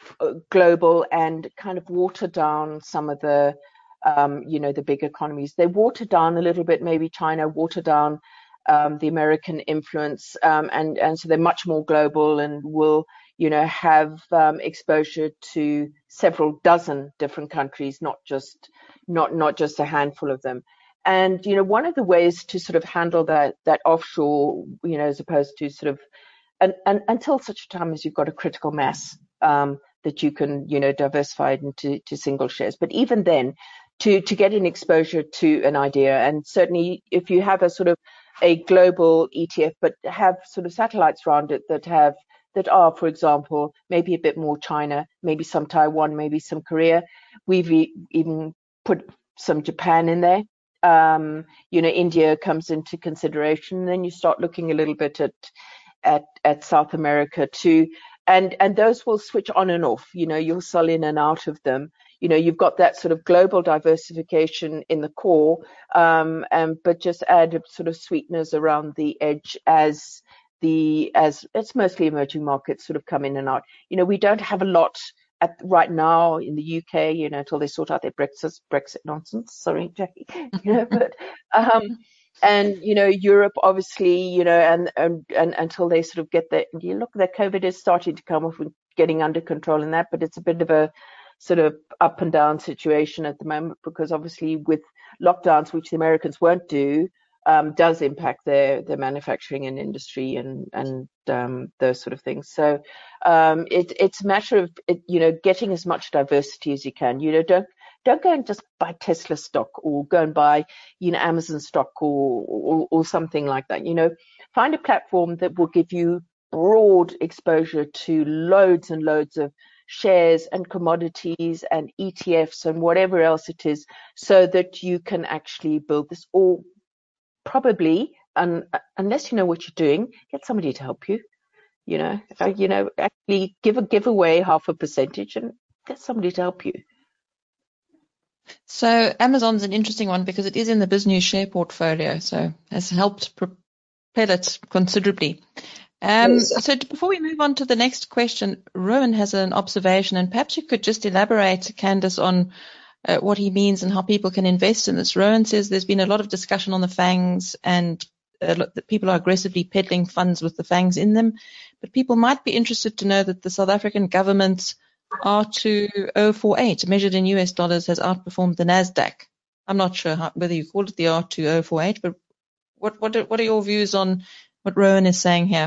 global and kind of water down some of the, um, you know, the big economies. They water down a little bit, maybe China, water down um, the American influence, um, and, and so they're much more global and will, you know, have um, exposure to several dozen different countries, not just not not just a handful of them. And, you know, one of the ways to sort of handle that that offshore, you know, as opposed to sort of, and, and until such time as you've got a critical mass um, that you can, you know, diversify it into to single shares. But even then, to to get an exposure to an idea, and certainly if you have a sort of a global E T F, but have sort of satellites around it that have that are, for example, maybe a bit more China, maybe some Taiwan, maybe some Korea. We've e- even put some Japan in there. Um, you know, India comes into consideration. Then you start looking a little bit at at, at South America too, and and those will switch on and off. You know, you'll sell in and out of them. You know, you've got that sort of global diversification in the core, um, and but just add sort of sweeteners around the edge as the as it's mostly emerging markets sort of come in and out. You know, we don't have a lot at right now in the U K, you know, until they sort out their Brexit Brexit nonsense. Sorry, Jackie. You know, but um, and you know, Europe obviously, you know, and and, and until they sort of get that. You look, that COVID is starting to come off and getting under control in that, but it's a bit of a sort of up and down situation at the moment because obviously with lockdowns, which the Americans won't do, um, does impact their their manufacturing and industry and and um, those sort of things. So um, it, it's a matter of it, you know, getting as much diversity as you can. You know, don't don't go and just buy Tesla stock or go and buy, you know, Amazon stock or, or or something like that. You know, find a platform that will give you broad exposure to loads and loads of shares and commodities and E T Fs and whatever else it is, so that you can actually build this. Or probably, un, unless you know what you're doing, get somebody to help you. You know, uh, you know, actually give a give away half a percentage and get somebody to help you. So Amazon's an interesting one because it is in the BizNews share portfolio, so has helped propel it considerably. Um, so before we move on to the next question, Rowan has an observation, and perhaps you could just elaborate, Candice, on uh, what he means and how people can invest in this. Rowan says there's been a lot of discussion on the FANGs and uh, that people are aggressively peddling funds with the FANGs in them. But people might be interested to know that the South African government's R two thousand forty-eight, measured in U S dollars, has outperformed the NASDAQ. I'm not sure how, whether you call it the R two thousand forty-eight, but what, what, are, what are your views on what Rowan is saying here?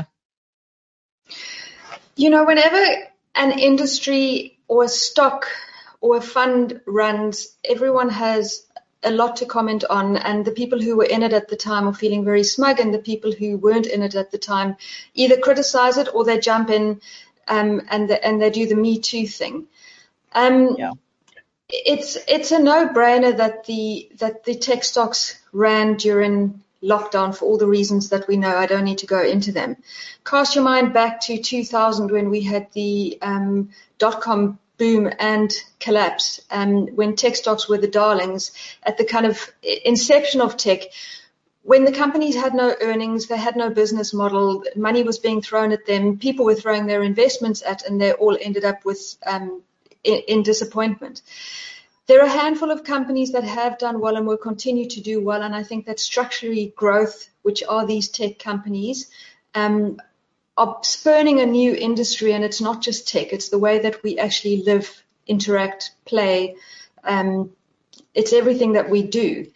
You know, whenever an industry or a stock or a fund runs, everyone has a lot to comment on, and the people who were in it at the time are feeling very smug, and the people who weren't in it at the time either criticize it or they jump in um, and, the, and they do the Me Too thing. Um, yeah. It's it's a no-brainer that the that the tech stocks ran during lockdown for all the reasons that we know. I don't need to go into them. Cast your mind back to two thousand when we had the um, dot-com boom and collapse, um, when tech stocks were the darlings at the kind of inception of tech. When the companies had no earnings, they had no business model, money was being thrown at them, people were throwing their investments at, and they all ended up with um, in, in disappointment. There are a handful of companies that have done well and will continue to do well, and I think that structurally growth, which are these tech companies, um, are spurning a new industry, and it's not just tech, it's the way that we actually live, interact, play. Um, it's everything that we do.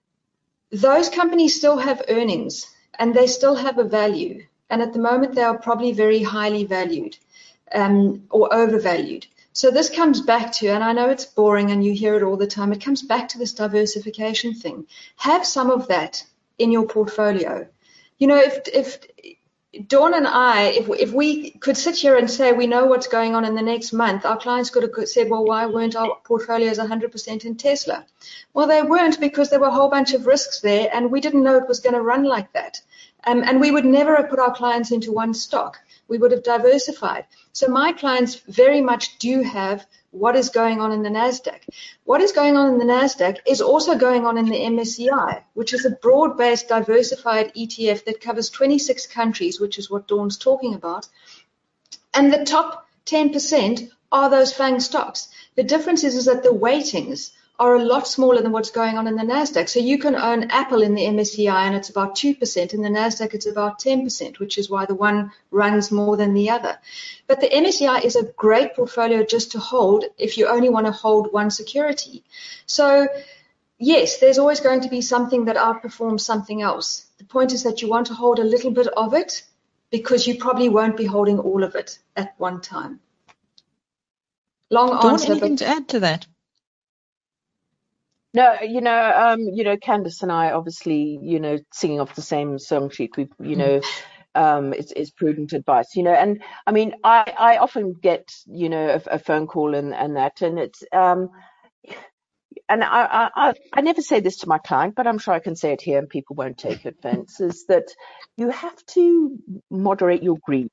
Those companies still have earnings, and they still have a value, and at the moment they are probably very highly valued um, or overvalued. So this comes back to, and I know it's boring and you hear it all the time, it comes back to this diversification thing. Have some of that in your portfolio. You know, if if Dawn and I, if we, if we could sit here and say we know what's going on in the next month, our clients could have said, well, why weren't our portfolios one hundred percent in Tesla? Well, they weren't, because there were a whole bunch of risks there, and we didn't know it was going to run like that. Um, and we would never have put our clients into one stock. We would have diversified. So my clients very much do have what is going on in the NASDAQ. What is going on in the NASDAQ is also going on in the M S C I, which is a broad-based, diversified E T F that covers twenty-six countries, which is what Dawn's talking about. And the top ten percent are those FANG stocks. The difference is, is that the weightings are a lot smaller than what's going on in the NASDAQ. So you can own Apple in the M S C I and it's about two percent. In the NASDAQ, it's about ten percent, which is why the one runs more than the other. But the M S C I is a great portfolio just to hold if you only want to hold one security. So yes, there's always going to be something that outperforms something else. The point is that you want to hold a little bit of it because you probably won't be holding all of it at one time. Long Dawn, answer. anything but to add to that? No, you know, um, you know, Candice and I obviously, you know, singing off the same song sheet. We, you know, um, it's, it's prudent advice, you know. And I mean, I, I often get, you know, a, a phone call and, and that, and it's, um, and I, I, I never say this to my client, but I'm sure I can say it here, and people won't take offense. Is that you have to moderate your greed.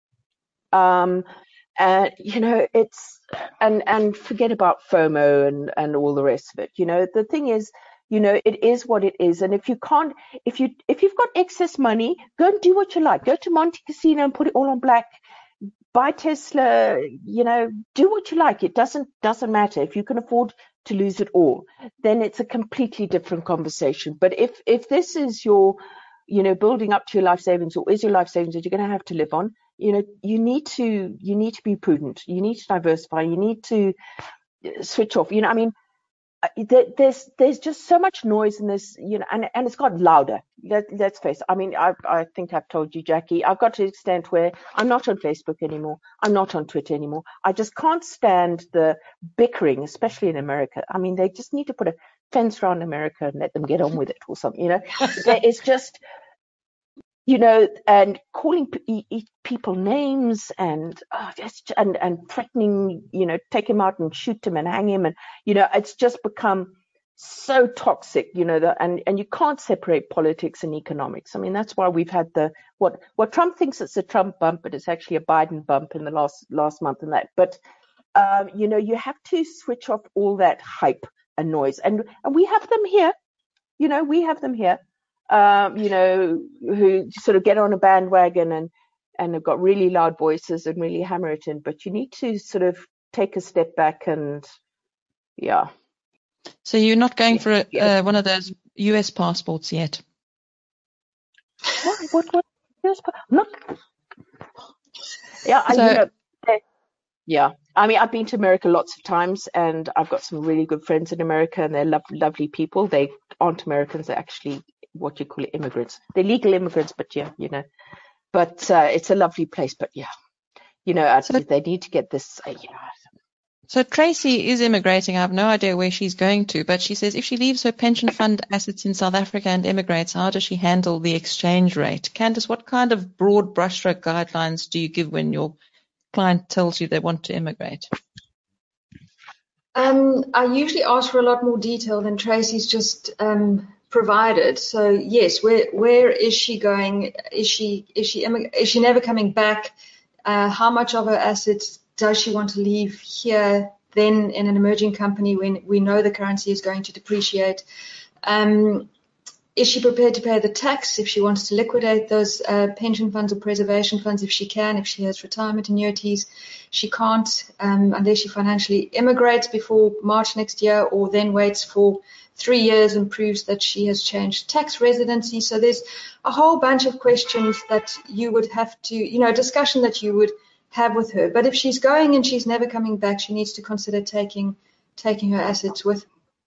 Um, and you know, it's. And and forget about FOMO and, and all the rest of it. You know, the thing is, you know, it is what it is. And if you can't, if you if you've got excess money, go and do what you like. Go to Monte Casino and put it all on black. Buy Tesla. You know, do what you like. It doesn't doesn't matter. If you can afford to lose it all, then it's a completely different conversation. But if if this is your, you know, building up to your life savings, or is your life savings that you're going to have to live on, you know, you need to you need to be prudent. You need to diversify. You need to switch off. You know, I mean, there, there's there's just so much noise in this, you know, and and it's got louder. Let, let's face it. I mean, I I think I've told you, Jackie, I've got to the extent where I'm not on Facebook anymore. I'm not on Twitter anymore. I just can't stand the bickering, especially in America. I mean, they just need to put a fence around America and let them get on with it or something. You know, it's just. You know, and calling p- people names and oh, just, and and threatening, you know, take him out and shoot him and hang him, and you know, it's just become so toxic, you know, that and and you can't separate politics and economics. I mean, that's why we've had the what what Trump thinks it's a Trump bump, but it's actually a Biden bump in the last last month and that. But um, you know, you have to switch off all that hype and noise, and and we have them here. You know, we have them here. Um, you know, who sort of get on a bandwagon and, and have got really loud voices and really hammer it in. But you need to sort of take a step back and, yeah, So you're not going Yeah, for a, yeah. uh, one of those U S passports yet? What, what, what? Yes, but I'm not. Yeah, I, you So, know, eh, yeah. I mean, I've been to America lots of times, and I've got some really good friends in America, and they're lo- lovely people. They aren't Americans; they're actually what you call it, immigrants. They're legal immigrants, but yeah, you know. But uh, it's a lovely place. But yeah, you know, I, so, they need to get this. Uh, you know, so Tracy is immigrating. I have no idea where she's going to, but she says if she leaves her pension fund assets in South Africa and immigrates, how does she handle the exchange rate? Candice, what kind of broad brushstroke guidelines do you give when your client tells you they want to immigrate? Um, I usually ask for a lot more detail than Tracy's just um, provided. So yes, where where is she going? Is she is she is she never coming back? Uh, how much of her assets does she want to leave here? Then in an emerging company when we know the currency is going to depreciate. Um, Is she prepared to pay the tax if she wants to liquidate those uh, pension funds or preservation funds if she can, if she has retirement annuities? She can't um, unless she financially immigrates before March next year or then waits for three years and proves that she has changed tax residency. So there's a whole bunch of questions that you would have to, you know, discussion that you would have with her. But if she's going and she's never coming back, she needs to consider taking taking her assets with her.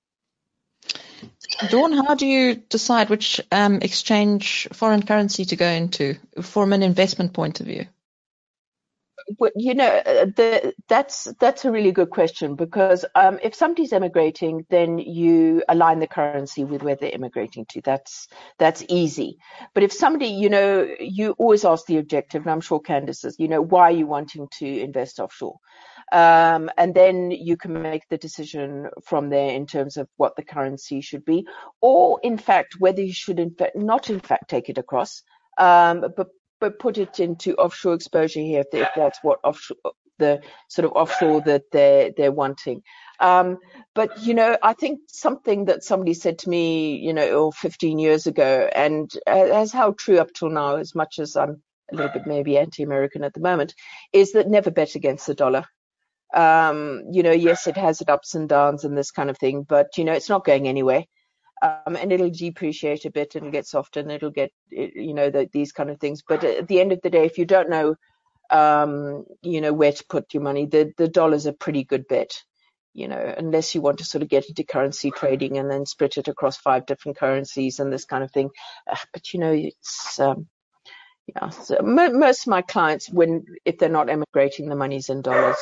Dawn, how do you decide which um, exchange foreign currency to go into from an investment point of view? Well, you know, uh, the, that's that's a really good question because um, if somebody's emigrating, then you align the currency with where they're immigrating to. That's that's easy. But if somebody, you know, you always ask the objective, and I'm sure Candice is, you know, why are you wanting to invest offshore? Um, and then you can make the decision from there in terms of what the currency should be, or in fact, whether you should in fact not in fact take it across, um, but but put it into offshore exposure here if, if that's what offshore, the sort of offshore that they're they're wanting. Um, but you know, I think something that somebody said to me, you know, fifteen years ago, and has held true up till now, as much as I'm a little bit maybe anti-American at the moment, is that never bet against the dollar. Um, you know, yes, it has its ups and downs and this kind of thing, but you know, it's not going anywhere. Um, and it'll depreciate a bit and get softer and it'll get, you know, the, these kind of things. But at the end of the day, if you don't know, um, you know, where to put your money, the, the dollar's a pretty good bet, you know, unless you want to sort of get into currency trading and then split it across five different currencies and this kind of thing. Uh, but, you know, it's, um, yeah, so m- most of my clients, when if they're not emigrating, the money's in dollars.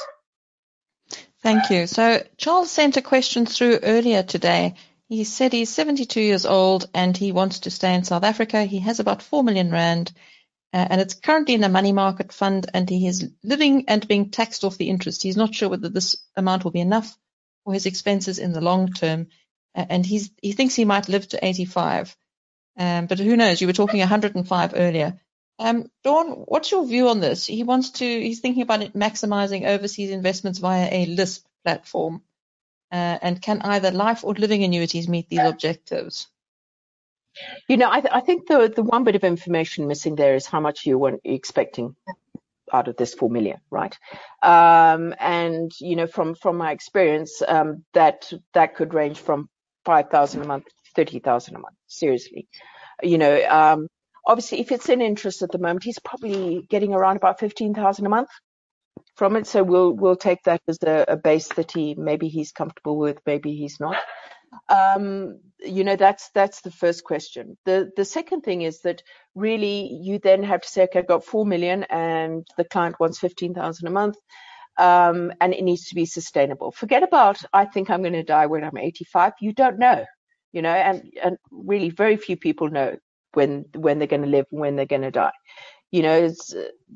Thank you. So Charles sent a question through earlier today. He said he's seventy-two years old and he wants to stay in South Africa. He has about four million rand uh, and it's currently in a money market fund and he is living and being taxed off the interest. He's not sure whether this amount will be enough for his expenses in the long term. Uh, and he's, he thinks he might live to eighty-five. Um, but who knows? You were talking one hundred and five earlier. Um, Dawn, what's your view on this? He wants to, he's thinking about it, maximizing overseas investments via a L I S P platform. Uh, and can either life or living annuities meet these objectives? You know, I, th- I think the the one bit of information missing there is how much you were expecting out of this four million, right? Um, and you know, from from my experience, um, that that could range from five thousand a month to thirty thousand a month. Seriously, you know, um, obviously, if it's in interest at the moment, he's probably getting around about fifteen thousand a month from it. So we'll we'll take that as a, a base that he maybe he's comfortable with, maybe he's not. Um, you know, that's that's the first question. The the second thing is that really you then have to say, okay, I've got four million and the client wants fifteen thousand a month, um, and it needs to be sustainable. Forget about, I think I'm going to die when I'm eighty-five. You don't know, you know, and, and really very few people know when when they're going to live and when they're going to die. You know, it's,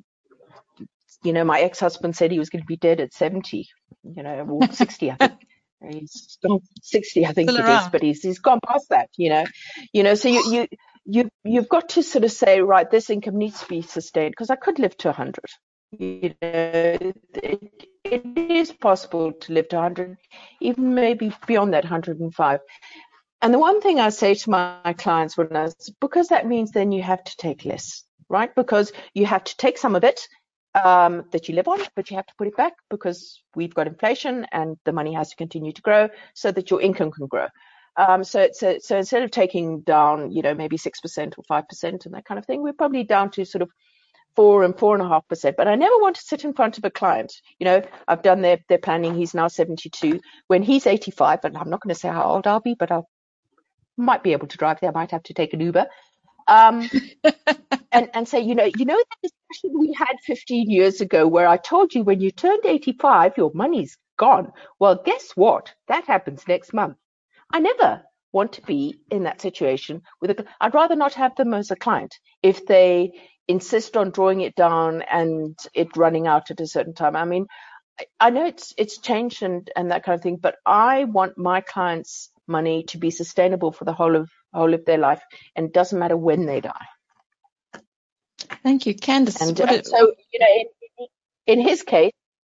you know, my ex-husband said he was going to be dead at seventy, you know, or sixty, I think. He's gone sixty, I think Still it around. is, but he's he's gone past that, you know, you know. So you you you you've got to sort of say, right, this income needs to be sustained because I could live to one hundred. You know, it, it is possible to live to one hundred, even maybe beyond that one hundred and five. And the one thing I say to my clients when I, because that means then you have to take less, right? Because you have to take some of it. um, that you live on, but you have to put it back because we've got inflation and the money has to continue to grow so that your income can grow. Um, so, so, so instead of taking down, you know, maybe six percent or five percent and that kind of thing, we're probably down to sort of four and four and a half percent. But I never want to sit in front of a client. You know, I've done their, their planning. He's now seventy-two. When he's eighty-five, and I'm not going to say how old I'll be, but I might be able to drive there. I might have to take an Uber. Um, and, and say, you know, you know that discussion we had fifteen years ago where I told you when you turned eighty-five, your money's gone. Well, guess what? That happens next month. I never want to be in that situation with a, I'd rather not have them as a client if they insist on drawing it down and it running out at a certain time. I mean, I, I know it's it's changed and, and that kind of thing, but I want my clients' money to be sustainable for the whole of whole of their life, and it doesn't matter when they die. Thank you, Candice. And what uh, it, so, you know, in, in his case,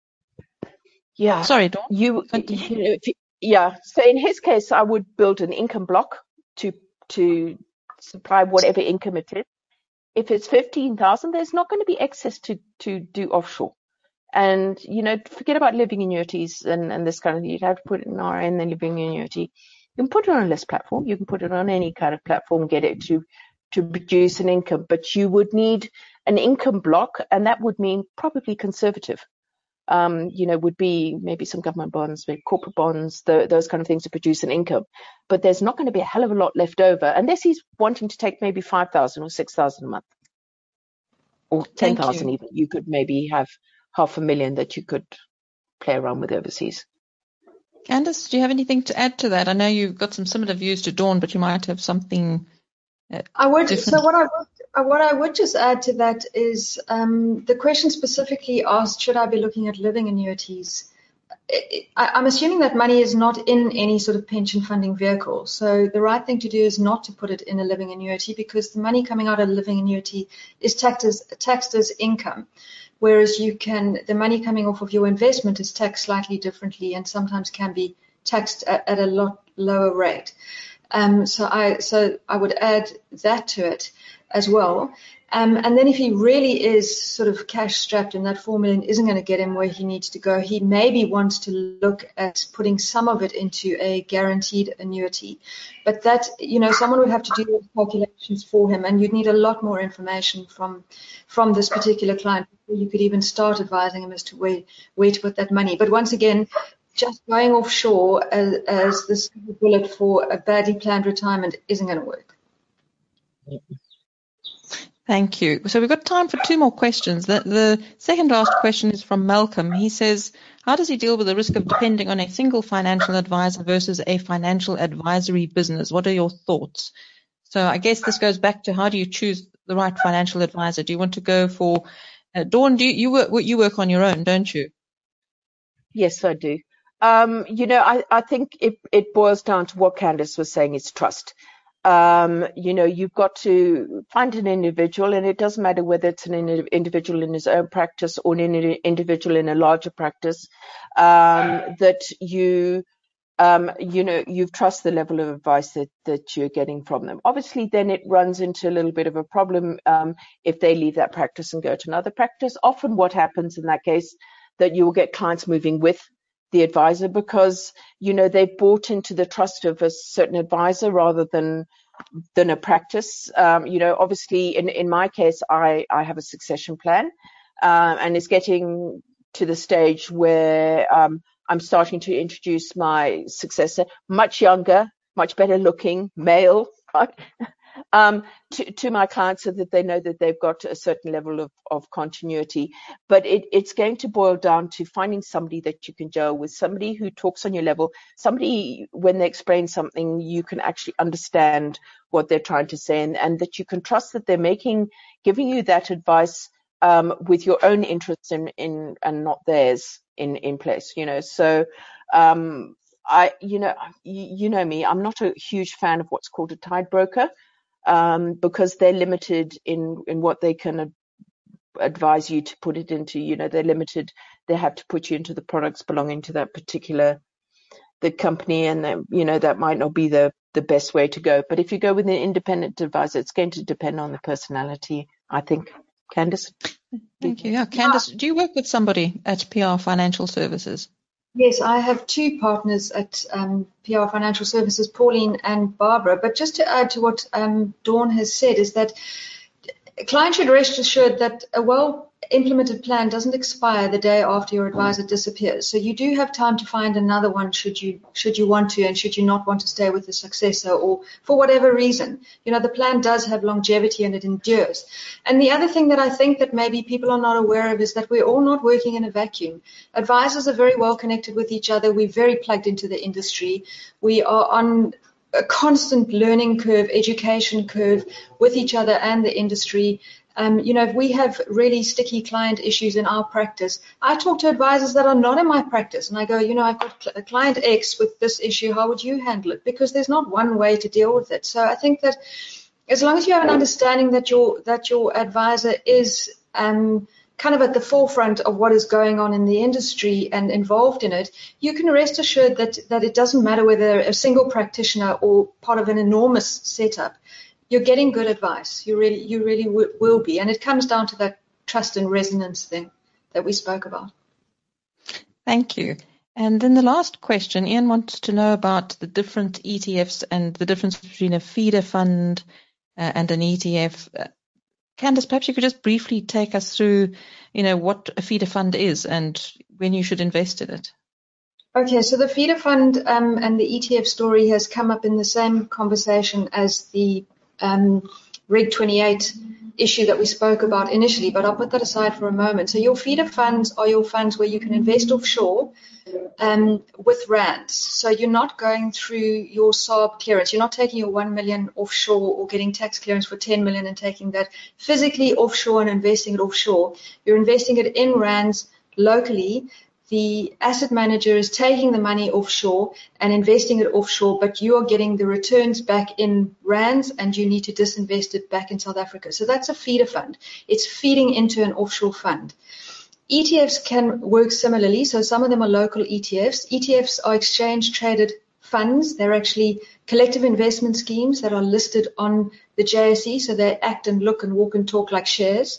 yeah. Sorry, Dawn. You, you know, if you, yeah. So in his case, I would build an income block to to supply whatever income it is. If it's fifteen thousand, there's not going to be excess to to do offshore. And, you know, forget about living annuities and, and this kind of thing. You'd have to put it in R N, then living annuity. You can put it on a list platform. You can put it on any kind of platform, get it to, to produce an income. But you would need an income block, and that would mean probably conservative. Um, you know, would be maybe some government bonds, maybe corporate bonds, the, those kind of things to produce an income. But there's not going to be a hell of a lot left over unless he's wanting to take maybe five thousand or six thousand a month. Or ten thousand even. You could maybe have half a million that you could play around with overseas. Candice, do you have anything to add to that? I know you've got some similar views to Dawn, but you might have something uh, I would. different. So what I would, what I would just add to that is um, the question specifically asked, should I be looking at living annuities? I, I'm assuming that money is not in any sort of pension funding vehicle. So the right thing to do is not to put it in a living annuity, because the money coming out of a living annuity is taxed as, taxed as income. Whereas you can, the money coming off of your investment is taxed slightly differently and sometimes can be taxed at, at a lot lower rate. Um, so I, so I would add that to it as well. Um, and then if he really is sort of cash strapped and that four million isn't going to get him where he needs to go, he maybe wants to look at putting some of it into a guaranteed annuity. But that, you know, someone would have to do those calculations for him, and you'd need a lot more information from from this particular client before you could even start advising him as to where, where to put that money. But once again, just going offshore as, as this bullet for a badly planned retirement isn't going to work. Thank you. So we've got time for two more questions. The, the second last question is from Malcolm. He says, how does he deal with the risk of depending on a single financial advisor versus a financial advisory business? What are your thoughts? So I guess this goes back to, how do you choose the right financial advisor? Do you want to go for, uh, Dawn, do you, you work, you work on your own, don't you? Yes, I do. Um, you know, I, I think it, it boils down to what Candice was saying, is trust. Um, you know, you've got to find an individual, and it doesn't matter whether it's an individual in his own practice or an individual in a larger practice, um, that you, um, you know, you trust the level of advice that, that you're getting from them. Obviously, then it runs into a little bit of a problem um, if they leave that practice and go to another practice. Often what happens in that case, that you will get clients moving with the advisor because, you know, they've bought into the trust of a certain advisor rather than than a practice. Um, you know, obviously in, in my case, I, I have a succession plan uh, and it's getting to the stage where um, I'm starting to introduce my successor, much younger, much better looking, male, right? Um, to, to my clients so that they know that they've got a certain level of, of continuity. But it, it's going to boil down to finding somebody that you can gel with, somebody who talks on your level, somebody, when they explain something, you can actually understand what they're trying to say, and, and that you can trust that they're making, giving you that advice um, with your own interests in, in and not theirs in, in place, you know. So um, I, you know, you, you know me, I'm not a huge fan of what's called a tide broker. Um, because they're limited in, in what they can ad- advise you to put it into. You know, they're limited. They have to put you into the products belonging to that particular the company, and then, you know, that might not be the, the best way to go. But if you go with an independent advisor, it's going to depend on the personality, I think. Candice? Thank you. Yeah, Candace, do you work with somebody at P R Financial Services? Yes, I have two partners at um, P R Financial Services, Pauline and Barbara. But just to add to what um, Dawn has said is that clients should rest assured that a well-implemented plan doesn't expire the day after your advisor disappears. So you do have time to find another one should you should you want to, and should you not want to stay with the successor, or for whatever reason. You know, the plan does have longevity and it endures. And the other thing that I think that maybe people are not aware of is that we're all not working in a vacuum. Advisors are very well connected with each other. We're very plugged into the industry. We are on a constant learning curve, education curve with each other and the industry. Um, you know, if we have really sticky client issues in our practice, I talk to advisors that are not in my practice, and I go, you know, I've got a client X with this issue. How would you handle it? Because there's not one way to deal with it. So I think that as long as you have an understanding that your that your advisor is um, kind of at the forefront of what is going on in the industry and involved in it, you can rest assured that that it doesn't matter whether a single practitioner or part of an enormous setup, you're getting good advice. You really, you really w will be. And it comes down to that trust and resonance thing that we spoke about. Thank you. And then the last question, Ian wants to know about the different E T Fs and the difference between a feeder fund uh, and an E T F. Uh, Candace, perhaps you could just briefly take us through, you know, what a feeder fund is and when you should invest in it. Okay, so the feeder fund um, and the E T F story has come up in the same conversation as the um, Reg twenty-eight issue that we spoke about initially, but I'll put that aside for a moment. So your feeder funds are your funds where you can invest offshore um, with rands. So you're not going through your S A R B clearance. You're not taking your one million offshore or getting tax clearance for ten million and taking that physically offshore and investing it offshore. You're investing it in rands locally. The asset manager is taking the money offshore and investing it offshore, but you are getting the returns back in rands and you need to disinvest it back in South Africa. So that's a feeder fund. It's feeding into an offshore fund. E T Fs can work similarly. So some of them are local E T Fs. E T Fs are exchange traded funds. They're actually collective investment schemes that are listed on the J S E. So they act and look and walk and talk like shares.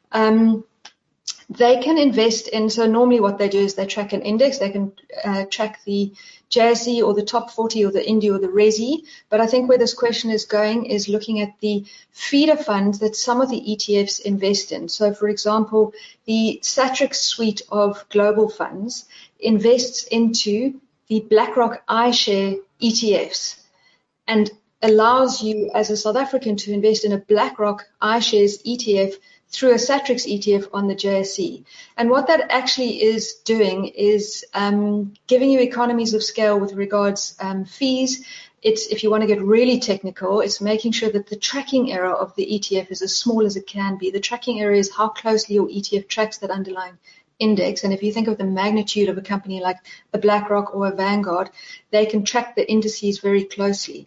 Um, They can invest in, so normally what they do is they track an index. They can uh, track the J S E or the top forty or the Indy or the Resi. But I think where this question is going is looking at the feeder funds that some of the E T Fs invest in. So, for example, the Satrix suite of global funds invests into the BlackRock iShare E T Fs and allows you as a South African to invest in a BlackRock iShares E T F through a Satrix E T F on the J S E. And what that actually is doing is um, giving you economies of scale with regards um, fees. It's, if you want to get really technical, it's making sure that the tracking error of the E T F is as small as it can be. The tracking error is how closely your E T F tracks that underlying index. And if you think of the magnitude of a company like a BlackRock or a Vanguard, they can track the indices very closely.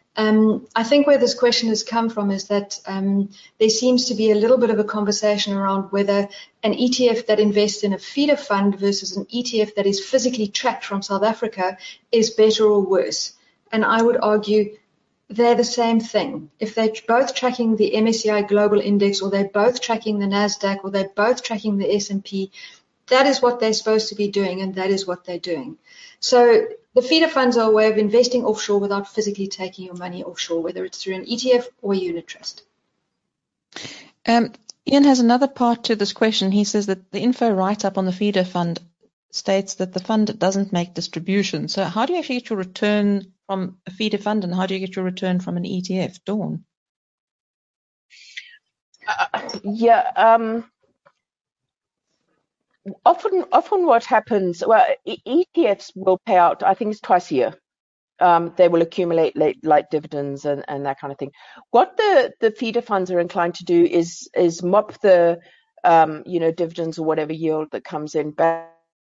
Um, I think where this question has come from is that um, there seems to be a little bit of a conversation around whether an E T F that invests in a feeder fund versus an E T F that is physically tracked from South Africa is better or worse. And I would argue they're the same thing. If they're both tracking the M S C I Global Index, or they're both tracking the NASDAQ, or they're both tracking the S and P, that is what they're supposed to be doing, and that is what they're doing. So the feeder funds are a way of investing offshore without physically taking your money offshore, whether it's through an E T F or a unit trust. Um, Ian has another part to this question. He says that the info write-up on the feeder fund states that the fund doesn't make distributions. So how do you actually get your return from a feeder fund, and how do you get your return from an E T F? Dawn? Uh, yeah. Um, often, often what happens, well, E T Fs will pay out, I think it's twice a year. Um, they will accumulate late, like dividends and, and that kind of thing. What the, the feeder funds are inclined to do is is mop the um, you know dividends or whatever yield that comes in back.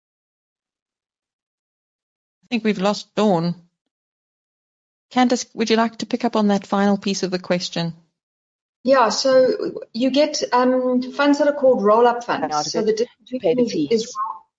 I think we've lost Dawn. Candace, would you like to pick up on that final piece of the question? Yeah, so you get um, funds that are called roll-up funds. So the difference is,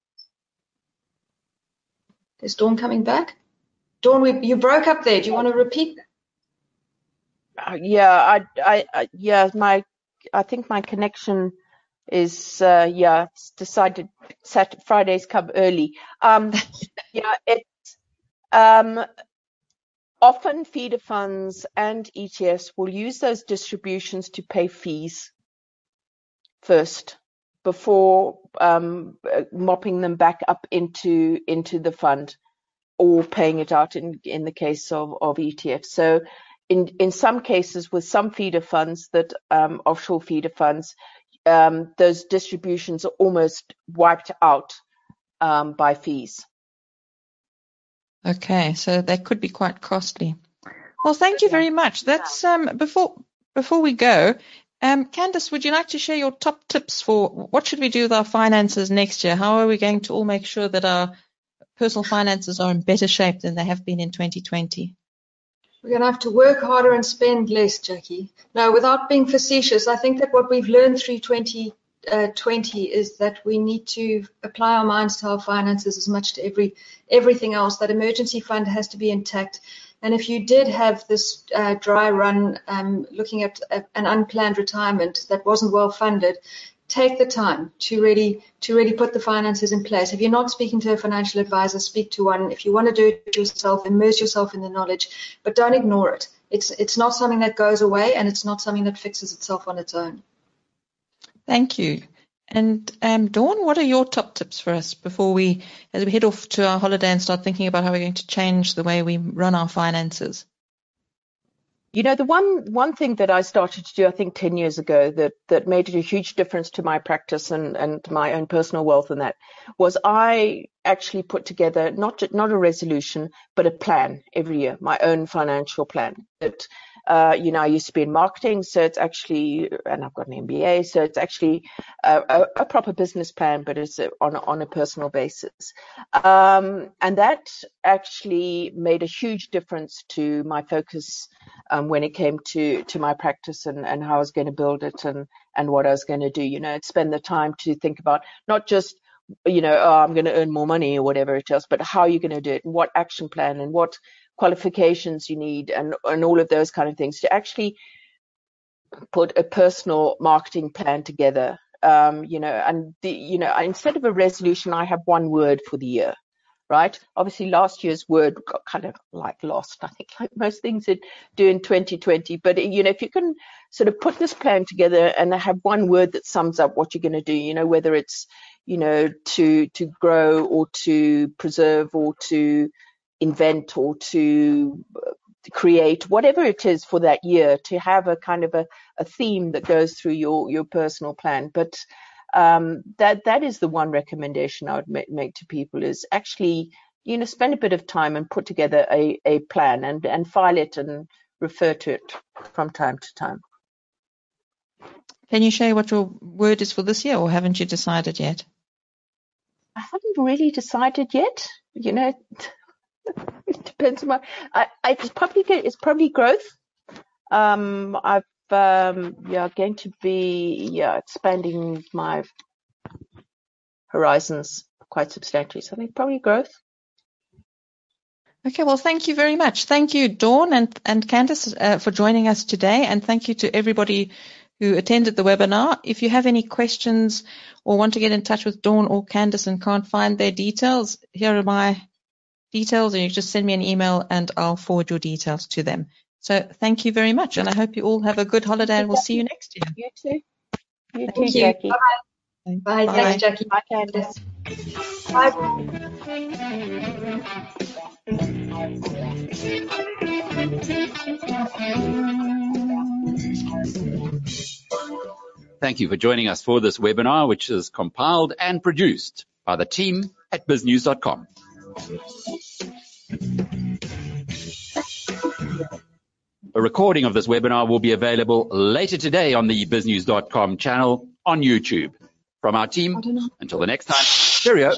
is Dawn coming back? Dawn, we, you broke up there. Do you want to repeat that? Uh, yeah, I, I, I, yeah, my, I think my connection is uh, yeah, it's decided Saturday, Fridays come early. Um, yeah, it's um, often feeder funds and E T Fs will use those distributions to pay fees first before um, mopping them back up into into the fund or paying it out in in the case of, of E T Fs. So in in some cases with some feeder funds that um, offshore feeder funds, um, those distributions are almost wiped out um, by fees. Okay, so they could be quite costly. Well, thank you very much. That's um, before before we go. Um, Candice, would you like to share your top tips for what should we do with our finances next year? How are we going to all make sure that our personal finances are in better shape than they have been in twenty twenty? We're going to have to work harder and spend less, Jackie. No, without being facetious, I think that what we've learned through twenty twenty is that we need to apply our minds to our finances as much to every everything else. That emergency fund has to be intact. And if you did have this uh, dry run, um, looking at a, an unplanned retirement that wasn't well funded, take the time to really to really put the finances in place. If you're not speaking to a financial advisor, speak to one. If you want to do it yourself, immerse yourself in the knowledge, but don't ignore it. It's it's not something that goes away, and it's not something that fixes itself on its own. Thank you. And um, Dawn, what are your top tips for us before we, as we head off to our holiday and start thinking about how we're going to change the way we run our finances? You know, the one one thing that I started to do, I think, ten years ago that that made a huge difference to my practice and, and my own personal wealth, and that was I actually put together not not a resolution, but a plan every year, my own financial plan. That uh, you know, I used to be in marketing, so it's actually, and I've got an M B A, so it's actually a, a, a proper business plan, but it's a, on on a personal basis, um, and that actually made a huge difference to my focus. Um, when it came to, to my practice and, and how I was going to build it and, and what I was going to do, you know, spend the time to think about not just, you know, oh, I'm going to earn more money or whatever it is, but how you're going to do it and what action plan and what qualifications you need and, and all of those kind of things to actually put a personal marketing plan together. Um, you know, and the, you know, instead of a resolution, I have one word for the year. Right. Obviously, last year's word got kind of like lost, I think, like most things that do in twenty twenty. But, you know, if you can sort of put this plan together and have one word that sums up what you're going to do, you know, whether it's, you know, to to grow or to preserve or to invent or to create, whatever it is for that year, to have a kind of a, a theme that goes through your, your personal plan. But Um, that that is the one recommendation I would make, make to people is actually, you know, spend a bit of time and put together a, a plan and, and file it and refer to it from time to time. Can you share what your word is for this year, or haven't you decided yet? I haven't really decided yet. You know, it depends on my. I, I it's probably it's probably growth. Um, I've um, yeah, going to be yeah expanding my horizons quite substantially. So I think probably growth. Okay, well, thank you very much. Thank you, Dawn and, and Candice, uh, for joining us today. And thank you to everybody who attended the webinar. If you have any questions or want to get in touch with Dawn or Candice and can't find their details, here are my details, and you just send me an email and I'll forward your details to them. So thank you very much, and I hope you all have a good holiday, and we'll see you next year. You too. You Thank too, you. Jackie. Bye-bye. Bye. Bye. Thanks, Jackie. Bye, Candice. Bye. Thank you for joining us for this webinar, which is compiled and produced by the team at biz news dot com. A recording of this webinar will be available later today on the biz news dot com channel on YouTube. From our team, until the next time, cheerio.